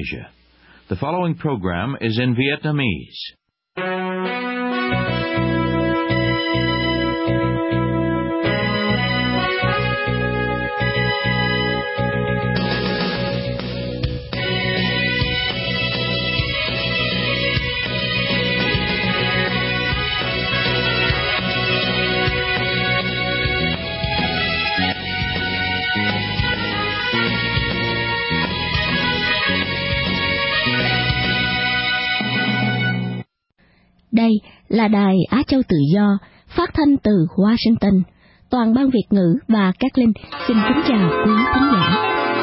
Asia. The following program is in Vietnamese. Đây là Đài Á Châu Tự Do, phát thanh từ Washington. Toàn ban Việt ngữ và các Linh xin kính chào quý khán giả.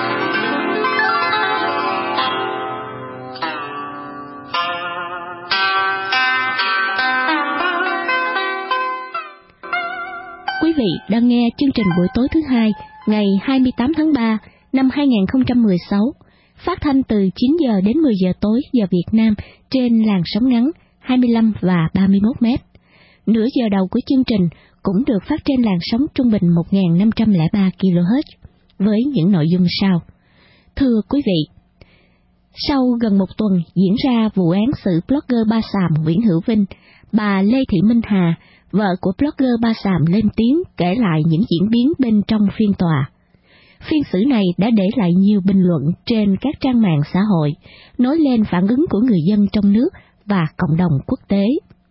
Quý vị đang nghe chương trình buổi tối thứ hai, ngày 28 tháng 3 năm 2016, phát thanh từ 9 giờ đến 10 giờ tối giờ Việt Nam trên làn sóng ngắn 25 và 31 mét. Nửa giờ đầu của chương trình cũng được phát trên làn sóng trung bình 1.503 kHz với những nội dung sau. Thưa quý vị, sau gần một tuần diễn ra vụ án xử blogger Ba Xàm Nguyễn Hữu Vinh, bà Lê Thị Minh Hà, vợ của blogger Ba Xàm lên tiếng kể lại những diễn biến bên trong phiên tòa. Phiên xử này đã để lại nhiều bình luận trên các trang mạng xã hội, nói lên phản ứng của người dân trong nước và cộng đồng quốc tế.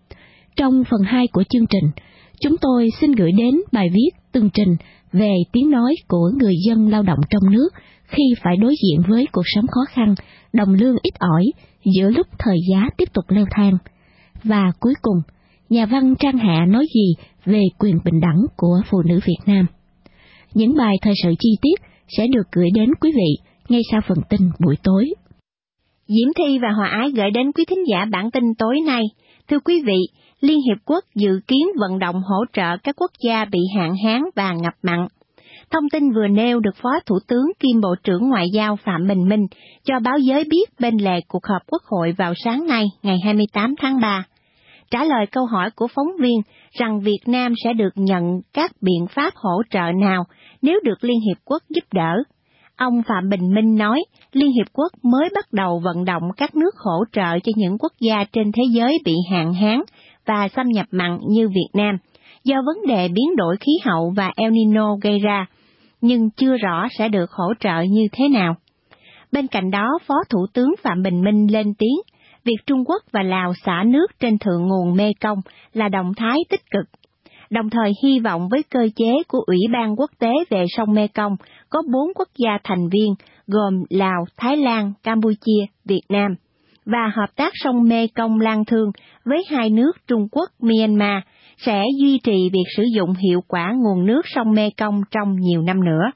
Trong phần 2 của chương trình, chúng tôi xin gửi đến bài viết tường trình về tiếng nói của người dân lao động trong nước khi phải đối diện với cuộc sống khó khăn, đồng lương ít ỏi giữa lúc thời giá tiếp tục leo thang. Và cuối cùng, nhà văn Trang Hạ nói gì về quyền bình đẳng của phụ nữ Việt Nam. Những bài thời sự chi tiết sẽ được gửi đến quý vị ngay sau phần tin buổi tối. Diễm Thi và Hòa Ái gửi đến quý thính giả bản tin tối nay. Thưa quý vị, Liên Hiệp Quốc dự kiến vận động hỗ trợ các quốc gia bị hạn hán và ngập mặn. Thông tin vừa nêu được Phó Thủ tướng kiêm Bộ trưởng Ngoại giao Phạm Bình Minh cho báo giới biết bên lề cuộc họp Quốc hội vào sáng nay, ngày 28 tháng 3. Trả lời câu hỏi của phóng viên rằng Việt Nam sẽ được nhận các biện pháp hỗ trợ nào nếu được Liên Hiệp Quốc giúp đỡ, ông Phạm Bình Minh nói Liên Hiệp Quốc mới bắt đầu vận động các nước hỗ trợ cho những quốc gia trên thế giới bị hạn hán và xâm nhập mặn như Việt Nam, do vấn đề biến đổi khí hậu và El Nino gây ra, nhưng chưa rõ sẽ được hỗ trợ như thế nào. Bên cạnh đó, Phó Thủ tướng Phạm Bình Minh lên tiếng, việc Trung Quốc và Lào xả nước trên thượng nguồn Mekong là động thái tích cực, đồng thời hy vọng với cơ chế của Ủy ban Quốc tế về sông Mekong có 4 quốc gia thành viên gồm Lào, Thái Lan, Campuchia, Việt Nam, và hợp tác sông Mekong Lan Thương với hai nước Trung Quốc, Myanmar sẽ duy trì việc sử dụng hiệu quả nguồn nước sông Mekong trong nhiều năm nữa.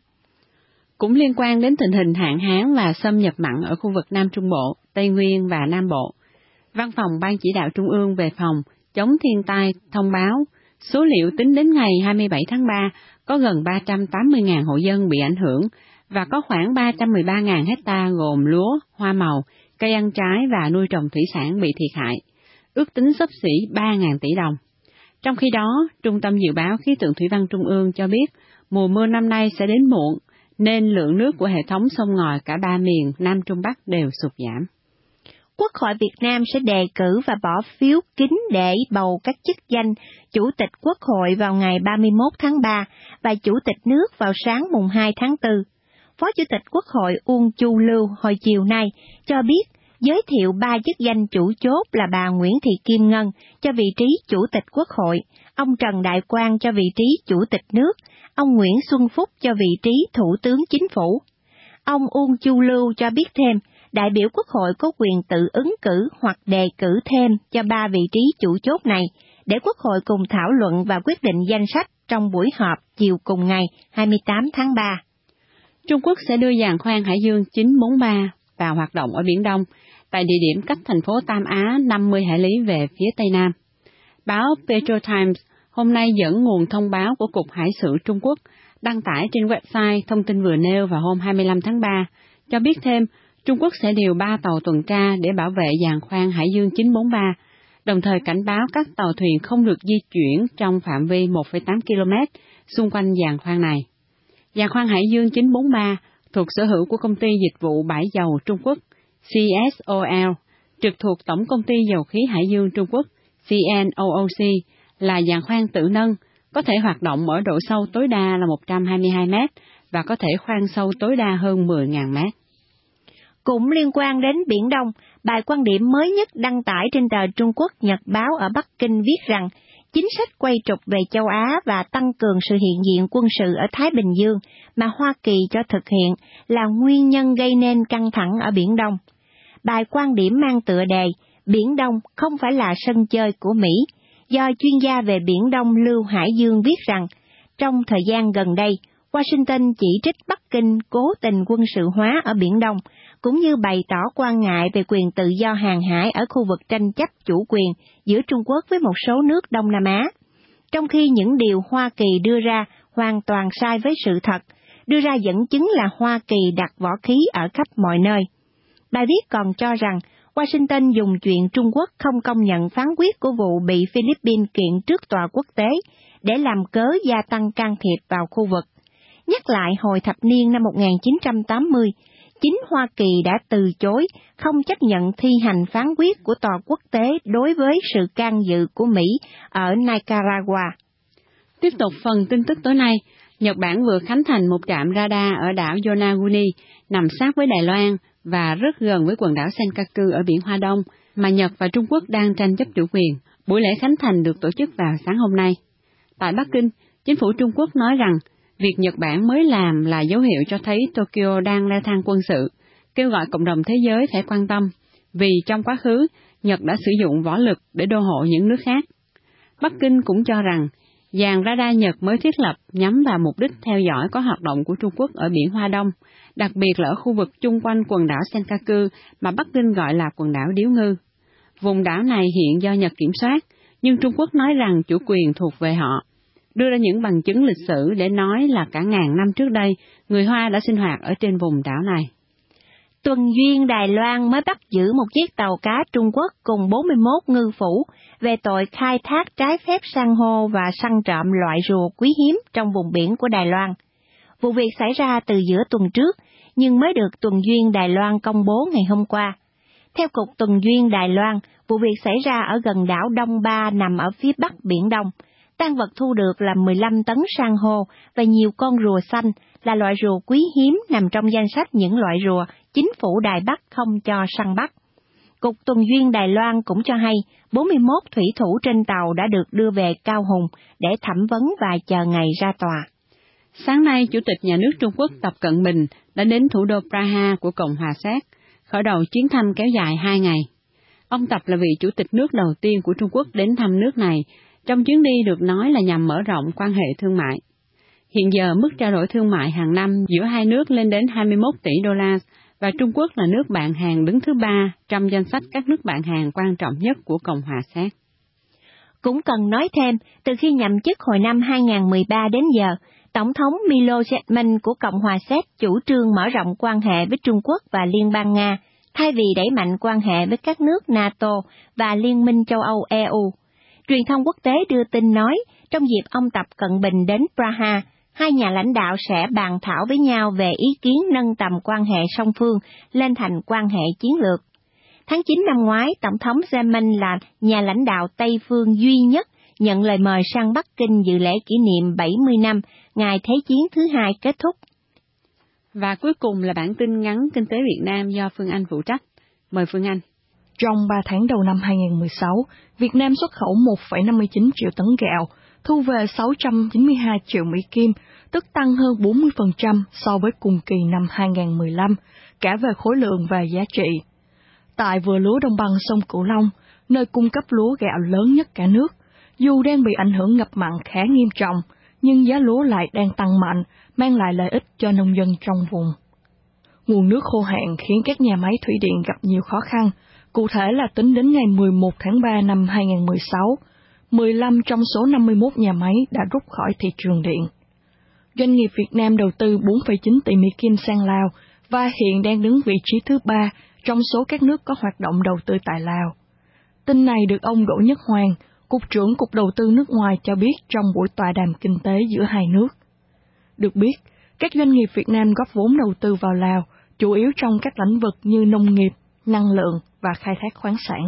Cũng liên quan đến tình hình hạn hán và xâm nhập mặn ở khu vực Nam Trung Bộ, Tây Nguyên và Nam Bộ, Văn phòng Ban Chỉ đạo Trung ương về phòng chống thiên tai thông báo số liệu tính đến ngày 27 tháng 3 có gần 380.000 hộ dân bị ảnh hưởng và có khoảng 313.000 hecta gồm lúa, hoa màu, cây ăn trái và nuôi trồng thủy sản bị thiệt hại, ước tính xấp xỉ 3.000 tỷ đồng. Trong khi đó, Trung tâm Dự báo Khí tượng Thủy văn Trung ương cho biết mùa mưa năm nay sẽ đến muộn, nên lượng nước của hệ thống sông ngòi cả ba miền Nam Trung Bắc đều sụt giảm. Quốc hội Việt Nam sẽ đề cử và bỏ phiếu kín để bầu các chức danh Chủ tịch Quốc hội vào ngày 31 tháng 3 và Chủ tịch nước vào sáng mùng 2 tháng 4. Phó Chủ tịch Quốc hội Uông Chu Lưu hồi chiều nay cho biết giới thiệu 3 chức danh chủ chốt là bà Nguyễn Thị Kim Ngân cho vị trí Chủ tịch Quốc hội, ông Trần Đại Quang cho vị trí Chủ tịch nước, ông Nguyễn Xuân Phúc cho vị trí Thủ tướng Chính phủ. Ông Uông Chu Lưu cho biết thêm, đại biểu Quốc hội có quyền tự ứng cử hoặc đề cử thêm cho 3 vị trí chủ chốt này để Quốc hội cùng thảo luận và quyết định danh sách trong buổi họp chiều cùng ngày 28 tháng 3. Trung Quốc sẽ đưa giàn khoan Hải Dương 943 vào hoạt động ở Biển Đông, tại địa điểm cách thành phố Tam Á 50 hải lý về phía Tây Nam. Báo Petro Times hôm nay dẫn nguồn thông báo của Cục Hải sự Trung Quốc đăng tải trên website thông tin vừa nêu vào hôm 25 tháng 3, cho biết thêm Trung Quốc sẽ điều 3 tàu tuần tra để bảo vệ giàn khoan Hải Dương 943, đồng thời cảnh báo các tàu thuyền không được di chuyển trong phạm vi 1,8 km xung quanh giàn khoan này. Giàn khoan Hải Dương 943 thuộc sở hữu của công ty dịch vụ bãi dầu Trung Quốc CSOL, trực thuộc Tổng Công ty Dầu khí Hải dương Trung Quốc CNOOC, là giàn khoan tự nâng, có thể hoạt động ở độ sâu tối đa là 122 mét và có thể khoan sâu tối đa hơn 10.000 mét. Cũng liên quan đến Biển Đông, bài quan điểm mới nhất đăng tải trên tờ Trung Quốc Nhật báo ở Bắc Kinh viết rằng chính sách quay trục về châu Á và tăng cường sự hiện diện quân sự ở Thái Bình Dương mà Hoa Kỳ cho thực hiện là nguyên nhân gây nên căng thẳng ở Biển Đông. Bài quan điểm mang tựa đề Biển Đông không phải là sân chơi của Mỹ, do chuyên gia về Biển Đông Lưu Hải Dương viết rằng, trong thời gian gần đây, Washington chỉ trích Bắc Kinh cố tình quân sự hóa ở Biển Đông, cũng như bày tỏ quan ngại về quyền tự do hàng hải ở khu vực tranh chấp chủ quyền giữa Trung Quốc với một số nước Đông Nam Á. Trong khi những điều Hoa Kỳ đưa ra hoàn toàn sai với sự thật, đưa ra dẫn chứng là Hoa Kỳ đặt võ khí ở khắp mọi nơi. Bài viết còn cho rằng Washington dùng chuyện Trung Quốc không công nhận phán quyết của vụ bị Philippines kiện trước tòa quốc tế để làm cớ gia tăng can thiệp vào khu vực. Nhắc lại hồi thập niên năm 1980, chính Hoa Kỳ đã từ chối không chấp nhận thi hành phán quyết của tòa quốc tế đối với sự can dự của Mỹ ở Nicaragua. Tiếp tục phần tin tức tối nay, Nhật Bản vừa khánh thành một trạm radar ở đảo Yonaguni nằm sát với Đài Loan và rất gần với quần đảo Senkaku ở biển Hoa Đông, mà Nhật và Trung Quốc đang tranh chấp chủ quyền. Buổi lễ khánh thành được tổ chức vào sáng hôm nay. Tại Bắc Kinh, chính phủ Trung Quốc nói rằng việc Nhật Bản mới làm là dấu hiệu cho thấy Tokyo đang leo thang quân sự, kêu gọi cộng đồng thế giới phải quan tâm, vì trong quá khứ, Nhật đã sử dụng võ lực để đô hộ những nước khác. Bắc Kinh cũng cho rằng, dàn radar Nhật mới thiết lập nhắm vào mục đích theo dõi có hoạt động của Trung Quốc ở biển Hoa Đông, đặc biệt là ở khu vực chung quanh quần đảo Senkaku mà Bắc Kinh gọi là quần đảo Điếu Ngư. Vùng đảo này hiện do Nhật kiểm soát, nhưng Trung Quốc nói rằng chủ quyền thuộc về họ, đưa ra những bằng chứng lịch sử để nói là cả ngàn năm trước đây, người Hoa đã sinh hoạt ở trên vùng đảo này. Tuần Duyên Đài Loan mới bắt giữ một chiếc tàu cá Trung Quốc cùng 41 ngư phủ về tội khai thác trái phép san hô và săn trộm loại rùa quý hiếm trong vùng biển của Đài Loan. Vụ việc xảy ra từ giữa tuần trước, nhưng mới được Tuần Duyên Đài Loan công bố ngày hôm qua. Theo Cục Tuần Duyên Đài Loan, vụ việc xảy ra ở gần đảo Đông Ba nằm ở phía bắc Biển Đông. Tang vật thu được là 15 tấn san hô và nhiều con rùa xanh, là loại rùa quý hiếm nằm trong danh sách những loại rùa chính phủ Đài Bắc không cho săn bắt. Cục Tuần Duyên Đài Loan cũng cho hay 41 thủy thủ trên tàu đã được đưa về Cao Hùng để thẩm vấn và chờ ngày ra tòa. Sáng nay, Chủ tịch Nhà nước Trung Quốc Tập Cận Bình đã đến thủ đô Praha của Cộng hòa Séc, khởi đầu chuyến thăm kéo dài 2 ngày. Ông Tập là vị Chủ tịch nước đầu tiên của Trung Quốc đến thăm nước này, trong chuyến đi được nói là nhằm mở rộng quan hệ thương mại. Hiện giờ, mức trao đổi thương mại hàng năm giữa hai nước lên đến 21 tỷ đô la, và Trung Quốc là nước bạn hàng đứng thứ 3 trong danh sách các nước bạn hàng quan trọng nhất của Cộng hòa Séc. Cũng cần nói thêm, từ khi nhậm chức hồi năm 2013 đến giờ, Tổng thống Milo Zeman của Cộng hòa Séc chủ trương mở rộng quan hệ với Trung Quốc và Liên bang Nga, thay vì đẩy mạnh quan hệ với các nước NATO và Liên minh châu Âu EU. Truyền thông quốc tế đưa tin nói, trong dịp ông Tập Cận Bình đến Praha, hai nhà lãnh đạo sẽ bàn thảo với nhau về ý kiến nâng tầm quan hệ song phương lên thành quan hệ chiến lược. Tháng 9 năm ngoái, Tổng thống Zeman là nhà lãnh đạo Tây phương duy nhất nhận lời mời sang Bắc Kinh dự lễ kỷ niệm 70 năm Ngày Thế chiến thứ 2 kết thúc. Và cuối cùng là bản tin ngắn kinh tế Việt Nam do Phương Anh phụ trách. Mời Phương Anh. Trong 3 tháng đầu năm 2016, Việt Nam xuất khẩu 1,59 triệu tấn gạo, thu về 692 triệu Mỹ Kim, tức tăng hơn 40% so với cùng kỳ năm 2015, cả về khối lượng và giá trị. Tại vựa lúa đồng bằng sông Cửu Long, nơi cung cấp lúa gạo lớn nhất cả nước, dù đang bị ảnh hưởng ngập mặn khá nghiêm trọng, nhưng giá lúa lại đang tăng mạnh, mang lại lợi ích cho nông dân trong vùng. Nguồn nước khô hạn khiến các nhà máy thủy điện gặp nhiều khó khăn, cụ thể là tính đến ngày 11 tháng 3 năm 2016, 15 trong số 51 nhà máy đã rút khỏi thị trường điện. Doanh nghiệp Việt Nam đầu tư 4,9 tỷ Mỹ Kim sang Lào và hiện đang đứng vị trí thứ 3 trong số các nước có hoạt động đầu tư tại Lào. Tin này được ông Đỗ Nhất Hoàng, Cục trưởng Cục Đầu tư nước ngoài cho biết trong buổi tọa đàm kinh tế giữa hai nước. Được biết, các doanh nghiệp Việt Nam góp vốn đầu tư vào Lào, chủ yếu trong các lĩnh vực như nông nghiệp, năng lượng và khai thác khoáng sản.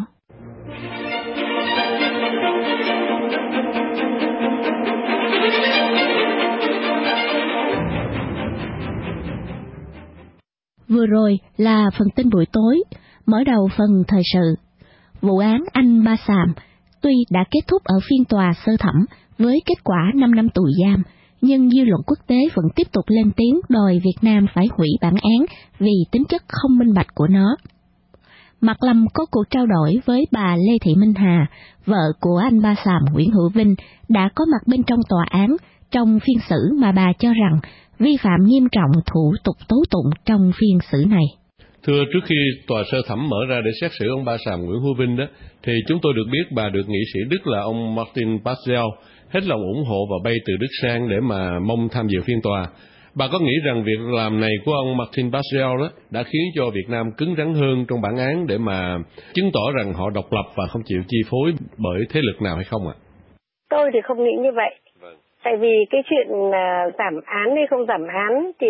Vừa rồi là phần tin buổi tối, mở đầu phần thời sự. Vụ án anh Ba Xàm tuy đã kết thúc ở phiên tòa sơ thẩm với kết quả 5 năm tù giam, nhưng dư luận quốc tế vẫn tiếp tục lên tiếng đòi Việt Nam phải hủy bản án vì tính chất không minh bạch của nó. Mạc Lâm có cuộc trao đổi với bà Lê Thị Minh Hà, vợ của anh Ba Xàm Nguyễn Hữu Vinh, đã có mặt bên trong tòa án trong phiên xử mà bà cho rằng vi phạm nghiêm trọng thủ tục tố tụng trong phiên xử này. Thưa, trước khi tòa sơ thẩm mở ra để xét xử ông Ba Xàm Nguyễn Hữu Vinh đó, thì chúng tôi được biết bà được nghị sĩ Đức là ông Martin Pascal hết lòng ủng hộ và bay từ Đức sang để mà mong tham dự phiên tòa. Bà có nghĩ rằng việc làm này của ông Martin Pascal đó đã khiến cho Việt Nam cứng rắn hơn trong bản án để mà chứng tỏ rằng họ độc lập và không chịu chi phối bởi thế lực nào hay không ạ? Tôi thì không nghĩ như vậy. Tại vì cái chuyện giảm án hay không giảm án thì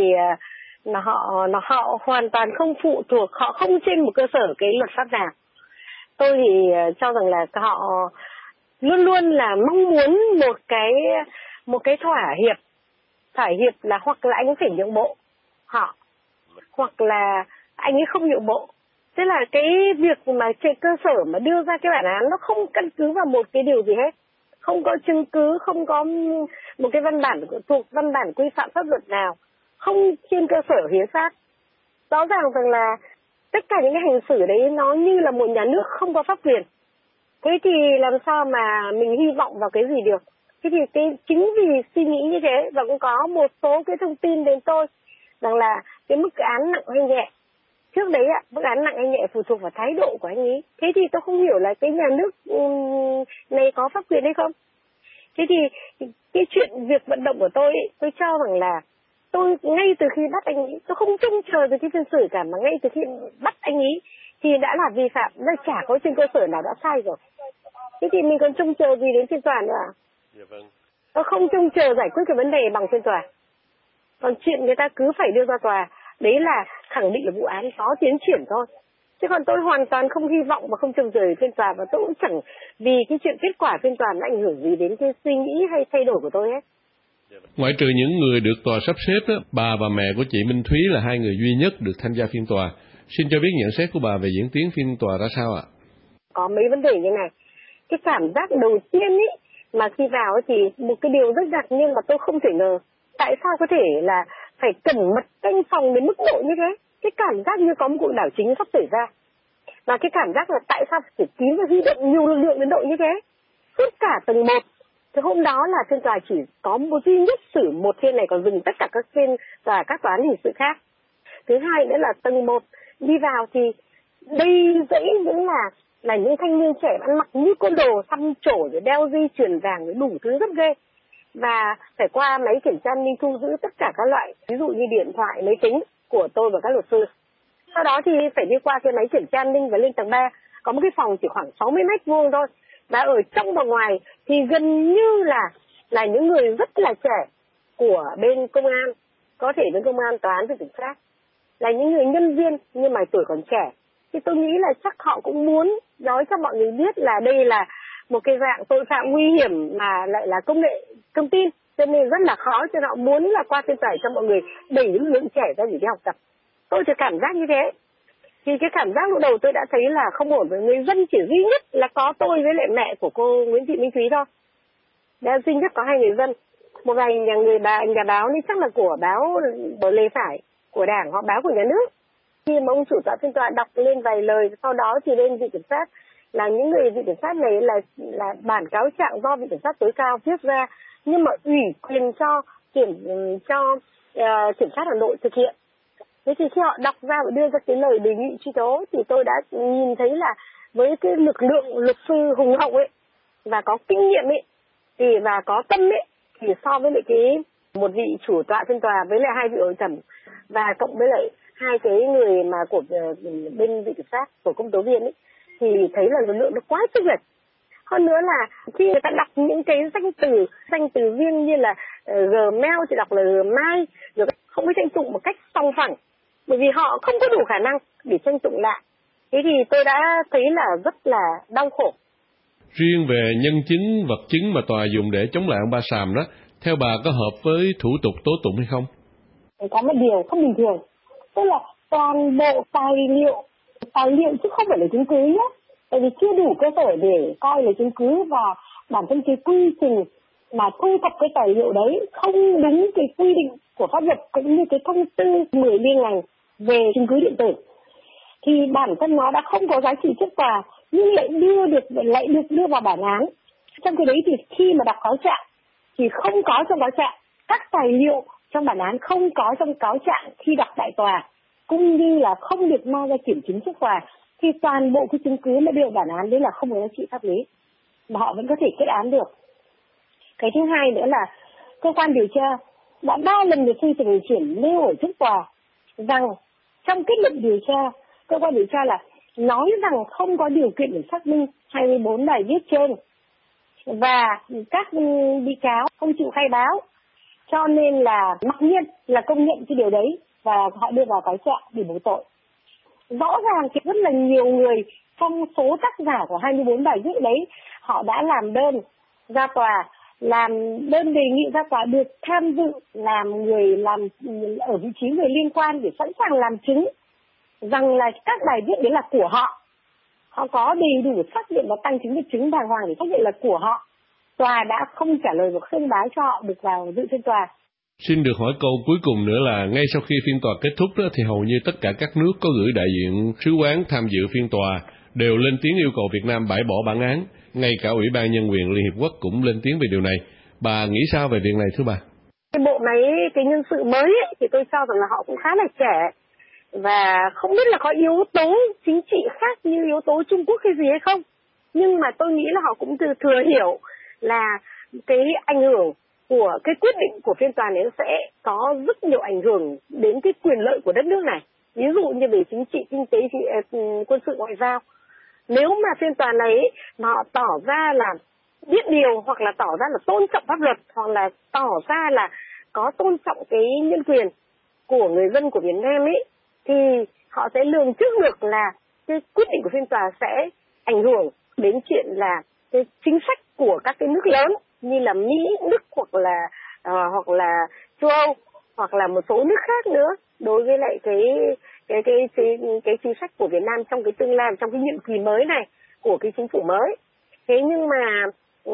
họ hoàn toàn không phụ thuộc, họ không trên một cơ sở cái luật pháp nào. Tôi thì cho rằng là họ luôn luôn là mong muốn một cái thỏa hiệp là hoặc là anh ấy phải nhượng bộ họ, hoặc là anh ấy không nhượng bộ. Tức là cái việc mà trên cơ sở mà đưa ra cái bản án nó không căn cứ vào một cái điều gì hết, không có chứng cứ, không có một cái văn bản thuộc văn bản quy phạm pháp luật nào, không trên cơ sở hiến pháp. Rõ ràng rằng là tất cả những cái hành xử đấy nó như là một nhà nước không có pháp quyền. Thế thì làm sao mà mình hy vọng vào cái gì được? Thế thì chính vì suy nghĩ như thế và cũng có một số cái thông tin đến tôi rằng là cái mức án nặng hay nhẹ. Trước đấy mức án nặng hay nhẹ phụ thuộc vào thái độ của anh ấy. Thế thì tôi không hiểu là cái nhà nước này có pháp quyền hay không. Thế thì cái chuyện việc vận động của tôi cho rằng là tôi ngay từ khi bắt anh ấy, tôi không trông chờ từ cái phiên xử cả, mà ngay từ khi bắt anh ấy thì đã là vi phạm, nó chả có trên cơ sở nào đã sai rồi. Thế thì mình còn trông chờ gì đến phiên tòa nữa à? Dạ vâng. Tôi không trông chờ giải quyết cái vấn đề bằng phiên tòa. Còn chuyện người ta cứ phải đưa ra tòa, đấy là khẳng định là vụ án có tiến triển thôi. Chứ còn tôi hoàn toàn không hy vọng và không trông chờ phiên tòa, và tôi cũng chẳng vì cái chuyện kết quả phiên tòa nó ảnh hưởng gì đến cái suy nghĩ hay thay đổi của tôi hết. Ngoại trừ những người được tòa sắp xếp đó, bà và mẹ của chị Minh Thúy là hai người duy nhất được tham gia phiên tòa. Xin cho biết nhận xét của bà về diễn tiến phiên tòa ra sao ạ? Có mấy vấn đề như này. Cái cảm giác đầu tiên ý, mà khi vào thì một cái điều rất ngạc nhiên mà tôi không thể ngờ. Tại sao có thể là phải cẩn mật canh phòng đến mức độ như thế? Cái cảm giác như có một cuộc đảo chính sắp xảy ra. Và cái cảm giác là tại sao phải kín và huy động nhiều lực lượng đến độ như thế? Suốt cả tầng 1. Thì hôm đó là phiên tòa chỉ có một duy nhất xử một phiên này, còn dừng tất cả các phiên tòa các tòa án hình sự khác. Thứ hai nữa là tầng 1 đi vào thì đây dãy những là những thanh niên trẻ ăn mặc như côn đồ, xăm trổ rồi đeo dây chuyền vàng với đủ thứ rất ghê. Và phải qua máy kiểm tra an ninh thu giữ tất cả các loại, ví dụ như điện thoại, máy tính của tôi và các luật sư. Sau đó thì phải đi qua cái máy kiểm tra an ninh và lên tầng 3, có một cái phòng chỉ khoảng 60 mét vuông thôi. Và ở trong và ngoài thì gần như là những người rất là trẻ của bên công an, có thể bên công an, tòa án, viện kiểm sát, là những người nhân viên nhưng mà tuổi còn trẻ. Thì tôi nghĩ là chắc họ cũng muốn nói cho mọi người biết là đây là một cái dạng tội phạm nguy hiểm mà lại là công nghệ thông tin, cho nên rất là khó, cho nên họ muốn là qua phiên tòa cho mọi người đẩy lực lượng trẻ ra để đi học tập. Tôi chỉ cảm giác như thế. Thì cái cảm giác lúc đầu tôi đã thấy là không ổn, với người dân chỉ duy nhất là có tôi với lại mẹ của cô Nguyễn Thị Minh Thúy thôi. Đã duy nhất có hai người dân. Một vài nhà báo nên chắc là của báo Lê Phải của Đảng hoặc báo của nhà nước. Khi mà ông chủ tọa phiên tòa đọc lên vài lời, sau đó thì lên viện kiểm sát, là những người viện kiểm sát này là bản cáo trạng do viện kiểm sát tối cao viết ra, nhưng mà ủy quyền cho kiểm sát Hà Nội thực hiện. Thế thì khi họ đọc ra và đưa ra cái lời đề nghị truy tố thì tôi đã nhìn thấy là với cái lực lượng luật sư hùng hậu ấy và có kinh nghiệm ấy thì và có tâm ấy, thì so với lại cái một vị chủ tọa phiên tòa với lại hai vị hội thẩm và cộng với lại hai cái người mà của bên viện kiểm sát của công tố viên ấy, thì thấy là lực lượng nó quá chênh lệch. Hơn nữa là khi người ta đọc những cái danh từ riêng như là Gmail thì đọc là Gmail, rồi không có tranh tụng một cách song phẳng, bởi vì họ không có đủ khả năng để tranh tụng lại. Thế thì tôi đã thấy là rất là đau khổ. Riêng về nhân chứng, vật chứng mà tòa dùng để chống lại ông Ba Sàm đó, theo bà có hợp với thủ tục tố tụng hay không? Có một điều không bình thường, tức là toàn bộ tài liệu chứ không phải là chứng cứ nhé. Tại vì chưa đủ cơ sở để coi là chứng cứ, và bản thân cái quy trình mà thu thập cái tài liệu đấy không đúng cái quy định của pháp luật cũng như cái thông tư 10 liên ngành về chứng cứ điện tử, thì bản thân nó đã không có giá trị trước tòa, nhưng lại được đưa vào bản án. Trong cái đấy thì khi mà đọc cáo trạng thì không có trong cáo trạng, các tài liệu trong bản án không có trong cáo trạng khi đọc tại tòa, cũng như là không được mang ra kiểm chứng trước tòa, thì toàn bộ cái chứng cứ mà đưa bản án đấy là không có giá trị pháp lý, mà họ vẫn có thể kết án được. Cái thứ hai nữa là cơ quan điều tra đã 3 lần được xin trình chuyển nêu ở trước tòa rằng trong kết luận điều tra, cơ quan điều tra là nói rằng không có điều kiện để xác minh 24 bài viết trên, và các bị cáo không chịu khai báo, cho nên là mặc nhiên là công nhận cái điều đấy và họ đưa vào cáo trạng để bổ tội. Rõ ràng thì rất là nhiều người trong số tác giả của 24 bài viết đấy, họ đã làm đơn ra tòa, làm đơn đề nghị ra tòa được tham dự làm ở vị trí người liên quan để sẵn sàng làm chứng rằng là các bài viết đấy là của họ. Họ có đầy đủ xác nhận và tăng chứng vật chứng đàng hoàng để xác nhận là của họ. Tòa đã không trả lời và không báo cho họ được vào dự phiên tòa. Xin được hỏi câu cuối cùng nữa là ngay sau khi phiên tòa kết thúc đó, thì hầu như tất cả các nước có gửi đại diện sứ quán tham dự phiên tòa đều lên tiếng yêu cầu Việt Nam bãi bỏ bản án. Ngay cả Ủy ban Nhân quyền Liên Hiệp Quốc cũng lên tiếng về điều này. Bà nghĩ sao về việc này thưa bà? Cái bộ máy, cái nhân sự mới ấy, thì tôi cho rằng là họ cũng khá là trẻ và không biết là có yếu tố chính trị khác như yếu tố Trung Quốc hay gì hay không. Nhưng mà tôi nghĩ là họ cũng thừa hiểu là cái ảnh hưởng của cái quyết định của phiên tòa này sẽ có rất nhiều ảnh hưởng đến cái quyền lợi của đất nước này. Ví dụ như về chính trị, kinh tế, quân sự, ngoại giao. Nếu mà phiên tòa này mà họ tỏ ra là biết điều, hoặc là tỏ ra là tôn trọng pháp luật, hoặc là tỏ ra là có tôn trọng cái nhân quyền của người dân của Việt Nam ấy, thì họ sẽ lường trước được là cái quyết định của phiên tòa sẽ ảnh hưởng đến chuyện là cái chính sách của các cái nước lớn như là Mỹ, Đức hoặc là châu Âu hoặc là một số nước khác nữa đối với lại cái chính sách của Việt Nam trong cái tương lai, trong cái nhiệm kỳ mới này của cái chính phủ mới. Thế nhưng mà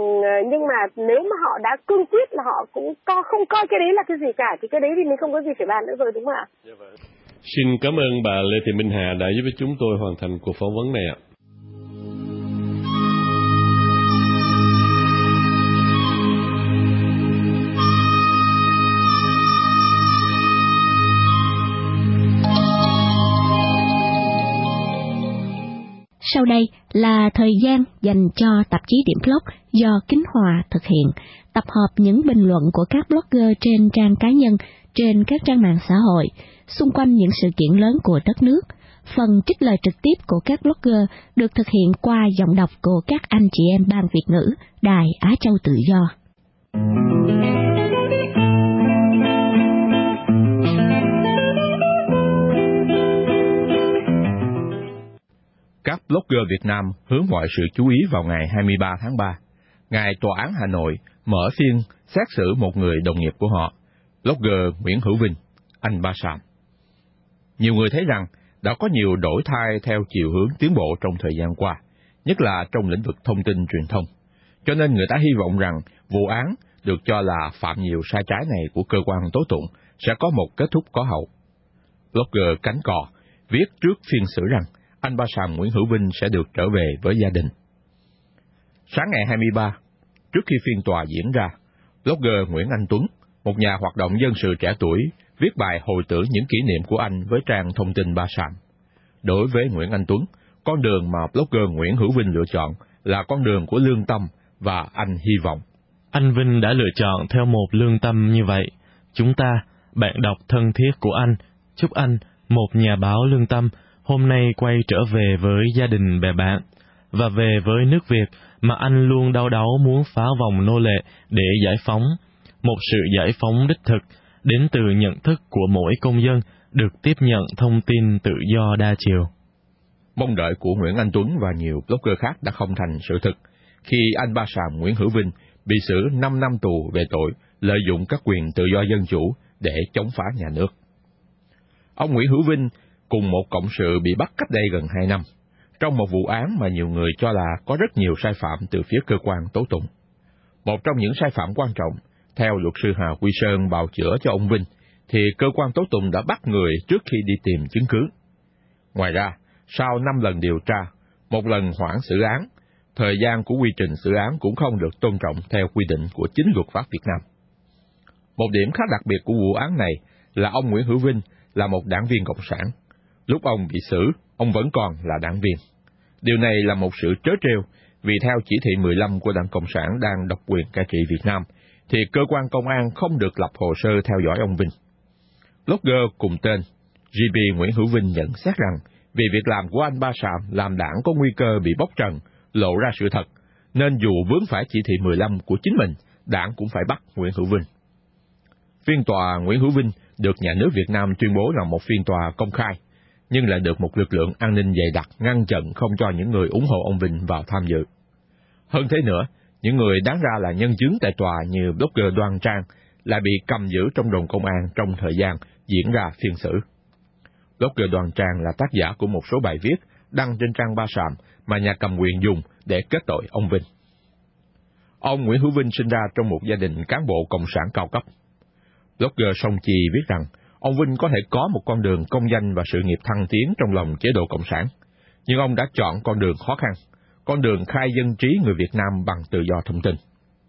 nếu mà họ đã cương quyết là họ cũng không coi cái đấy là cái gì cả, thì cái đấy thì mình không có gì phải bàn nữa rồi, đúng không ạ? Xin cảm ơn bà Lê Thị Minh Hà đã giúp chúng tôi hoàn thành cuộc phỏng vấn này ạ. Sau đây là thời gian dành cho tạp chí Điểm Blog do Kính Hòa thực hiện, tập hợp những bình luận của các blogger trên trang cá nhân, trên các trang mạng xã hội, xung quanh những sự kiện lớn của đất nước. Phần trích lời trực tiếp của các blogger được thực hiện qua giọng đọc của các anh chị em Ban Việt ngữ, Đài Á Châu Tự Do. Các blogger Việt Nam hướng mọi sự chú ý vào ngày 23 tháng 3. Ngày Tòa án Hà Nội mở phiên xét xử một người đồng nghiệp của họ, blogger Nguyễn Hữu Vinh, anh Ba Sàm. Nhiều người thấy rằng đã có nhiều đổi thay theo chiều hướng tiến bộ trong thời gian qua, nhất là trong lĩnh vực thông tin truyền thông. Cho nên người ta hy vọng rằng vụ án được cho là phạm nhiều sai trái này của cơ quan tố tụng sẽ có một kết thúc có hậu. Blogger Cánh Cò viết trước phiên xử rằng anh Ba Sàm Nguyễn Hữu Vinh sẽ được trở về với gia đình. Sáng ngày 23, trước khi phiên tòa diễn ra, blogger Nguyễn Anh Tuấn, một nhà hoạt động dân sự trẻ tuổi, viết bài hồi tưởng những kỷ niệm của anh với trang thông tin Ba Sàm. Đối với Nguyễn Anh Tuấn, con đường mà blogger Nguyễn Hữu Vinh lựa chọn là con đường của lương tâm và anh hy vọng. Anh Vinh đã lựa chọn theo một lương tâm như vậy. Chúng ta, bạn đọc thân thiết của anh, chúc anh, một nhà báo lương tâm, hôm nay quay trở về với gia đình bè bạn, và về với nước Việt mà anh luôn đau đáu muốn phá vòng nô lệ để giải phóng. Một sự giải phóng đích thực, đến từ nhận thức của mỗi công dân được tiếp nhận thông tin tự do đa chiều. Mong đợi của Nguyễn Anh Tuấn và nhiều blogger khác đã không thành sự thực khi anh ba Sàm Nguyễn Hữu Vinh bị xử 5 năm tù về tội lợi dụng các quyền tự do dân chủ để chống phá nhà nước. Ông Nguyễn Hữu Vinh cùng một cộng sự bị bắt cách đây gần 2 năm, trong một vụ án mà nhiều người cho là có rất nhiều sai phạm từ phía cơ quan tố tụng. Một trong những sai phạm quan trọng, theo luật sư Hà Quy Sơn bào chữa cho ông Vinh, thì cơ quan tố tụng đã bắt người trước khi đi tìm chứng cứ. Ngoài ra, sau 5 lần điều tra, 1 lần hoãn xử án, thời gian của quy trình xử án cũng không được tôn trọng theo quy định của chính luật pháp Việt Nam. Một điểm khá đặc biệt của vụ án này là ông Nguyễn Hữu Vinh là một đảng viên Cộng sản. Lúc ông bị xử, ông vẫn còn là đảng viên. Điều này là một sự trớ trêu, vì theo chỉ thị 15 của Đảng Cộng sản đang độc quyền cai trị Việt Nam, thì cơ quan công an không được lập hồ sơ theo dõi ông Vinh. Blogger cùng tên GB Nguyễn Hữu Vinh nhận xét rằng vì việc làm của anh ba Sàm làm đảng có nguy cơ bị bóc trần, lộ ra sự thật, nên dù vướng phải chỉ thị 15 của chính mình, đảng cũng phải bắt Nguyễn Hữu Vinh. Phiên tòa Nguyễn Hữu Vinh được nhà nước Việt Nam tuyên bố là một phiên tòa công khai, nhưng lại được một lực lượng an ninh dày đặc ngăn chặn không cho những người ủng hộ ông Vinh vào tham dự. Hơn thế nữa, những người đáng ra là nhân chứng tại tòa như blogger Đoan Trang lại bị cầm giữ trong đồn công an trong thời gian diễn ra phiên xử. Blogger Đoan Trang là tác giả của một số bài viết đăng trên trang Ba Sàm mà nhà cầm quyền dùng để kết tội ông Vinh. Ông Nguyễn Hữu Vinh sinh ra trong một gia đình cán bộ cộng sản cao cấp. Blogger Song Chi viết rằng ông Vinh có thể có một con đường công danh và sự nghiệp thăng tiến trong lòng chế độ cộng sản, nhưng ông đã chọn con đường khó khăn, con đường khai dân trí người Việt Nam bằng tự do thông tin.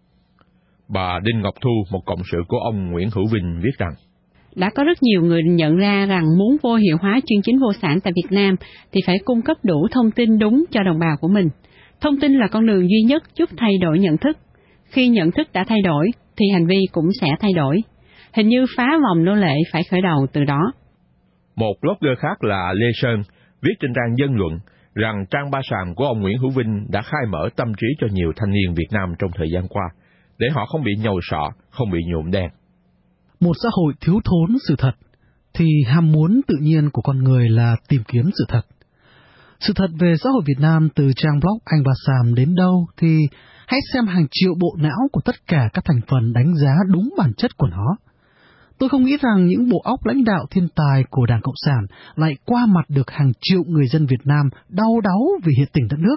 Bà Đinh Ngọc Thu, một cộng sự của ông Nguyễn Hữu Vinh, viết rằng đã có rất nhiều người nhận ra rằng muốn vô hiệu hóa chuyên chính vô sản tại Việt Nam thì phải cung cấp đủ thông tin đúng cho đồng bào của mình. Thông tin là con đường duy nhất giúp thay đổi nhận thức. Khi nhận thức đã thay đổi thì hành vi cũng sẽ thay đổi. Hình như phá vòng nô lệ phải khởi đầu từ đó. Một blogger khác là Lê Sơn viết trên trang Dân Luận rằng trang Ba Sàm của ông Nguyễn Hữu Vinh đã khai mở tâm trí cho nhiều thanh niên Việt Nam trong thời gian qua, để họ không bị nhồi sọ, không bị nhuộm đen. Một xã hội thiếu thốn sự thật, thì ham muốn tự nhiên của con người là tìm kiếm sự thật. Sự thật về xã hội Việt Nam từ trang blog Anh Ba Sàm đến đâu thì hãy xem hàng triệu bộ não của tất cả các thành phần đánh giá đúng bản chất của nó. Tôi không nghĩ rằng những bộ óc lãnh đạo thiên tài của Đảng Cộng sản lại qua mặt được hàng triệu người dân Việt Nam đau đáu vì hiện tình đất nước.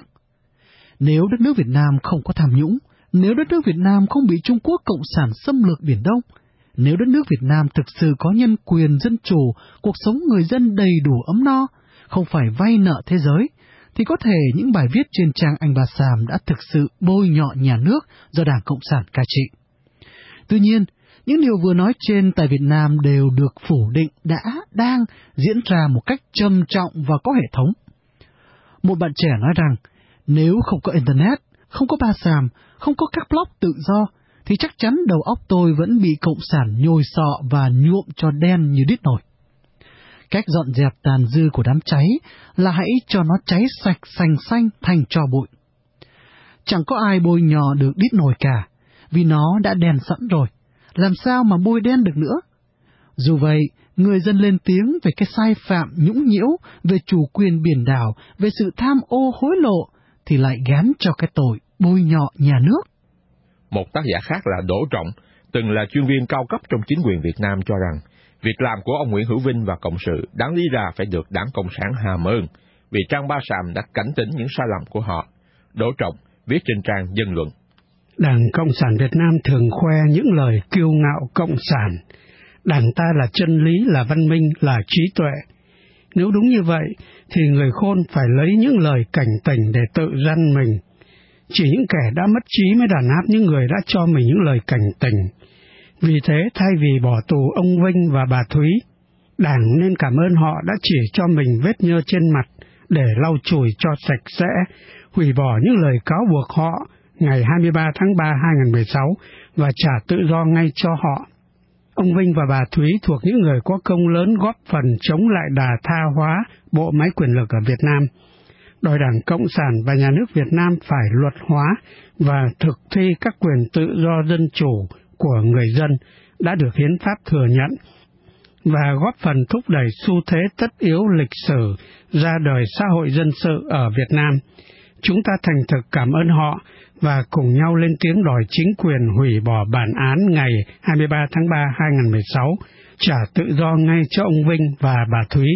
Nếu đất nước Việt Nam không có tham nhũng, nếu đất nước Việt Nam không bị Trung Quốc Cộng sản xâm lược Biển Đông, nếu đất nước Việt Nam thực sự có nhân quyền dân chủ, cuộc sống người dân đầy đủ ấm no, không phải vay nợ thế giới, thì có thể những bài viết trên trang Anh Ba Sàm đã thực sự bôi nhọ nhà nước do Đảng Cộng sản cai trị. Tuy nhiên, những điều vừa nói trên tại Việt Nam đều được phủ định đang diễn ra một cách trầm trọng và có hệ thống. Một bạn trẻ nói rằng, nếu không có Internet, không có Ba Sàm, không có các blog tự do, thì chắc chắn đầu óc tôi vẫn bị Cộng sản nhồi sọ và nhuộm cho đen như đít nồi. Cách dọn dẹp tàn dư của đám cháy là hãy cho nó cháy sạch sành xanh thành tro bụi. Chẳng có ai bôi nhọ được đít nồi cả, vì nó đã đen sẵn rồi, làm sao mà bôi đen được nữa? Dù vậy, người dân lên tiếng về cái sai phạm nhũng nhiễu, về chủ quyền biển đảo, về sự tham ô hối lộ, thì lại gán cho cái tội bôi nhọ nhà nước. Một tác giả khác là Đỗ Trọng, từng là chuyên viên cao cấp trong chính quyền Việt Nam, cho rằng việc làm của ông Nguyễn Hữu Vinh và cộng sự đáng lý ra phải được Đảng Cộng sản hàm ơn, vì trang Ba Sàm đã cảnh tỉnh những sai lầm của họ. Đỗ Trọng viết trên trang Dân Luận: Đảng Cộng sản Việt Nam thường khoe những lời kiêu ngạo cộng sản. Đảng ta là chân lý, là văn minh, là trí tuệ. Nếu đúng như vậy, thì người khôn phải lấy những lời cảnh tỉnh để tự răn mình. Chỉ những kẻ đã mất trí mới đàn áp những người đã cho mình những lời cảnh tỉnh. Vì thế, thay vì bỏ tù ông Vinh và bà Thúy, Đảng nên cảm ơn họ đã chỉ cho mình vết nhơ trên mặt để lau chùi cho sạch sẽ, hủy bỏ những lời cáo buộc họ ngày 23 tháng 3 2016 và trả tự do ngay cho họ. Ông Vinh và bà Thúy thuộc những người có công lớn góp phần chống lại đà tha hóa bộ máy quyền lực ở Việt Nam, đòi Đảng Cộng sản và nhà nước Việt Nam phải luật hóa và thực thi các quyền tự do dân chủ của người dân đã được hiến pháp thừa nhận. và góp phần thúc đẩy xu thế tất yếu lịch sử ra đời xã hội dân sự ở Việt Nam. Chúng ta thành thực cảm ơn họ và cùng nhau lên tiếng đòi chính quyền hủy bỏ bản án ngày 23 tháng 3, 2016, trả tự do ngay cho ông Vinh và bà Thúy.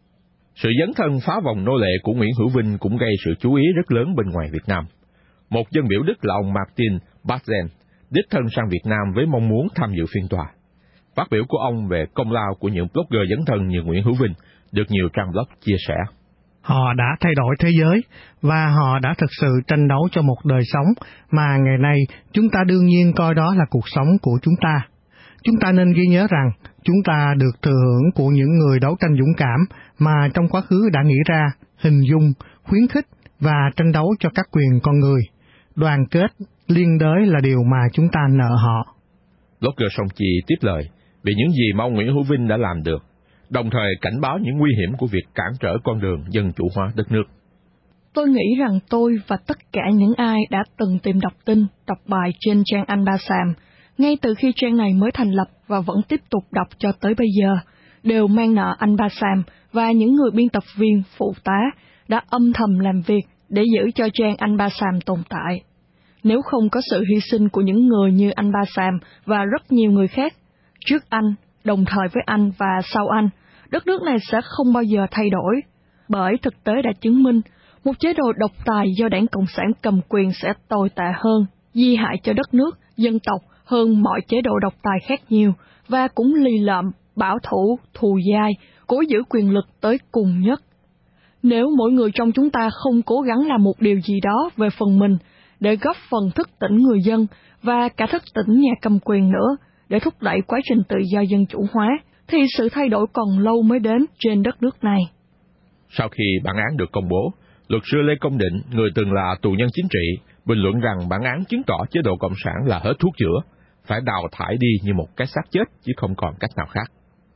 Sự dấn thân phá vòng nô lệ của Nguyễn Hữu Vinh cũng gây sự chú ý rất lớn bên ngoài Việt Nam. Một dân biểu Đức là ông Martin Barzel đích thân sang Việt Nam với mong muốn tham dự phiên tòa. Phát biểu của ông về công lao của những blogger dấn thân như Nguyễn Hữu Vinh được nhiều trang blog chia sẻ. Họ đã thay đổi thế giới và họ đã thực sự tranh đấu cho một đời sống mà ngày nay chúng ta đương nhiên coi đó là cuộc sống của chúng ta. Chúng ta nên ghi nhớ rằng chúng ta được thừa hưởng của những người đấu tranh dũng cảm mà trong quá khứ đã nghĩ ra, hình dung, khuyến khích và tranh đấu cho các quyền con người. Đoàn kết, liên đới là điều mà chúng ta nợ họ. Blogger Song Chi tiếp lời về những gì mà ông Nguyễn Hữu Vinh đã làm được, đồng thời cảnh báo những nguy hiểm của việc cản trở con đường dân chủ hóa đất nước. Tôi nghĩ rằng tôi và tất cả những ai đã từng tìm đọc tin, đọc bài trên trang Anh Ba Sàm, ngay từ khi trang này mới thành lập và vẫn tiếp tục đọc cho tới bây giờ, đều mang nợ anh Ba Sàm và những người biên tập viên, phụ tá đã âm thầm làm việc để giữ cho trang Anh Ba Sàm tồn tại. Nếu không có sự hy sinh của những người như anh Ba Sàm và rất nhiều người khác, trước anh, đồng thời với anh và sau anh, đất nước này sẽ không bao giờ thay đổi. Bởi thực tế đã chứng minh, một chế độ độc tài do Đảng Cộng sản cầm quyền sẽ tồi tệ hơn, di hại cho đất nước, dân tộc hơn mọi chế độ độc tài khác nhiều, và cũng lì lợm, bảo thủ, thù dai, cố giữ quyền lực tới cùng nhất. Nếu mỗi người trong chúng ta không cố gắng làm một điều gì đó về phần mình, để góp phần thức tỉnh người dân và cả thức tỉnh nhà cầm quyền nữa, để thúc đẩy quá trình tự do dân chủ hóa, thì sự thay đổi còn lâu mới đến trên đất nước này. Sau khi bản án được công bố, luật sư Lê Công Định, người từng là tù nhân chính trị, bình luận rằng bản án chứng tỏ chế độ Cộng sản là hết thuốc chữa, phải đào thải đi như một cái xác chết chứ không còn cách nào khác.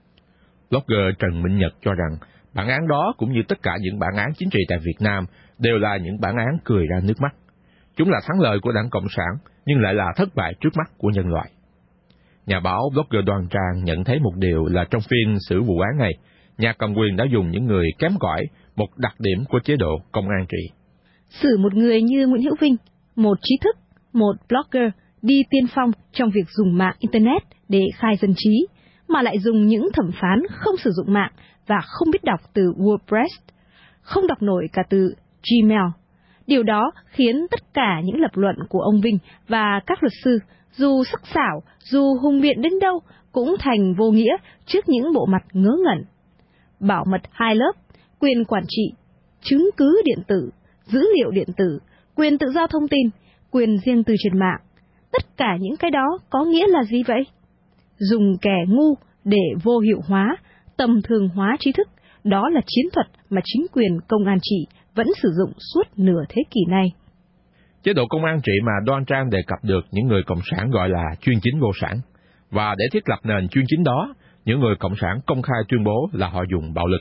Blogger Trần Minh Nhật cho rằng bản án đó cũng như tất cả những bản án chính trị tại Việt Nam đều là những bản án cười ra nước mắt. Chúng là thắng lợi của Đảng Cộng sản nhưng lại là thất bại trước mắt của nhân loại. Nhà báo blogger Đoan Trang nhận thấy một điều là trong phiên xử vụ án này, nhà cầm quyền đã dùng những người kém cỏi, một đặc điểm của chế độ công an trị. Xử một người như Nguyễn Hữu Vinh, một trí thức, một blogger đi tiên phong trong việc dùng mạng Internet để khai dân trí, mà lại dùng những thẩm phán không sử dụng mạng và không biết đọc từ WordPress, không đọc nổi cả từ Gmail. Điều đó khiến tất cả những lập luận của ông Vinh và các luật sư, dù sắc sảo, dù hùng biện đến đâu, cũng thành vô nghĩa trước những bộ mặt ngớ ngẩn. Bảo mật hai lớp, quyền quản trị, chứng cứ điện tử, dữ liệu điện tử, quyền tự do thông tin, quyền riêng tư trên mạng. Tất cả những cái đó có nghĩa là gì vậy? Dùng kẻ ngu để vô hiệu hóa, tầm thường hóa trí thức, đó là chiến thuật mà chính quyền công an trị vẫn sử dụng suốt nửa thế kỷ này. Chế độ công an trị mà Đoan Trang đề cập được những người cộng sản gọi là chuyên chính vô sản, và để thiết lập nền chuyên chính đó, những người cộng sản công khai tuyên bố là họ dùng bạo lực.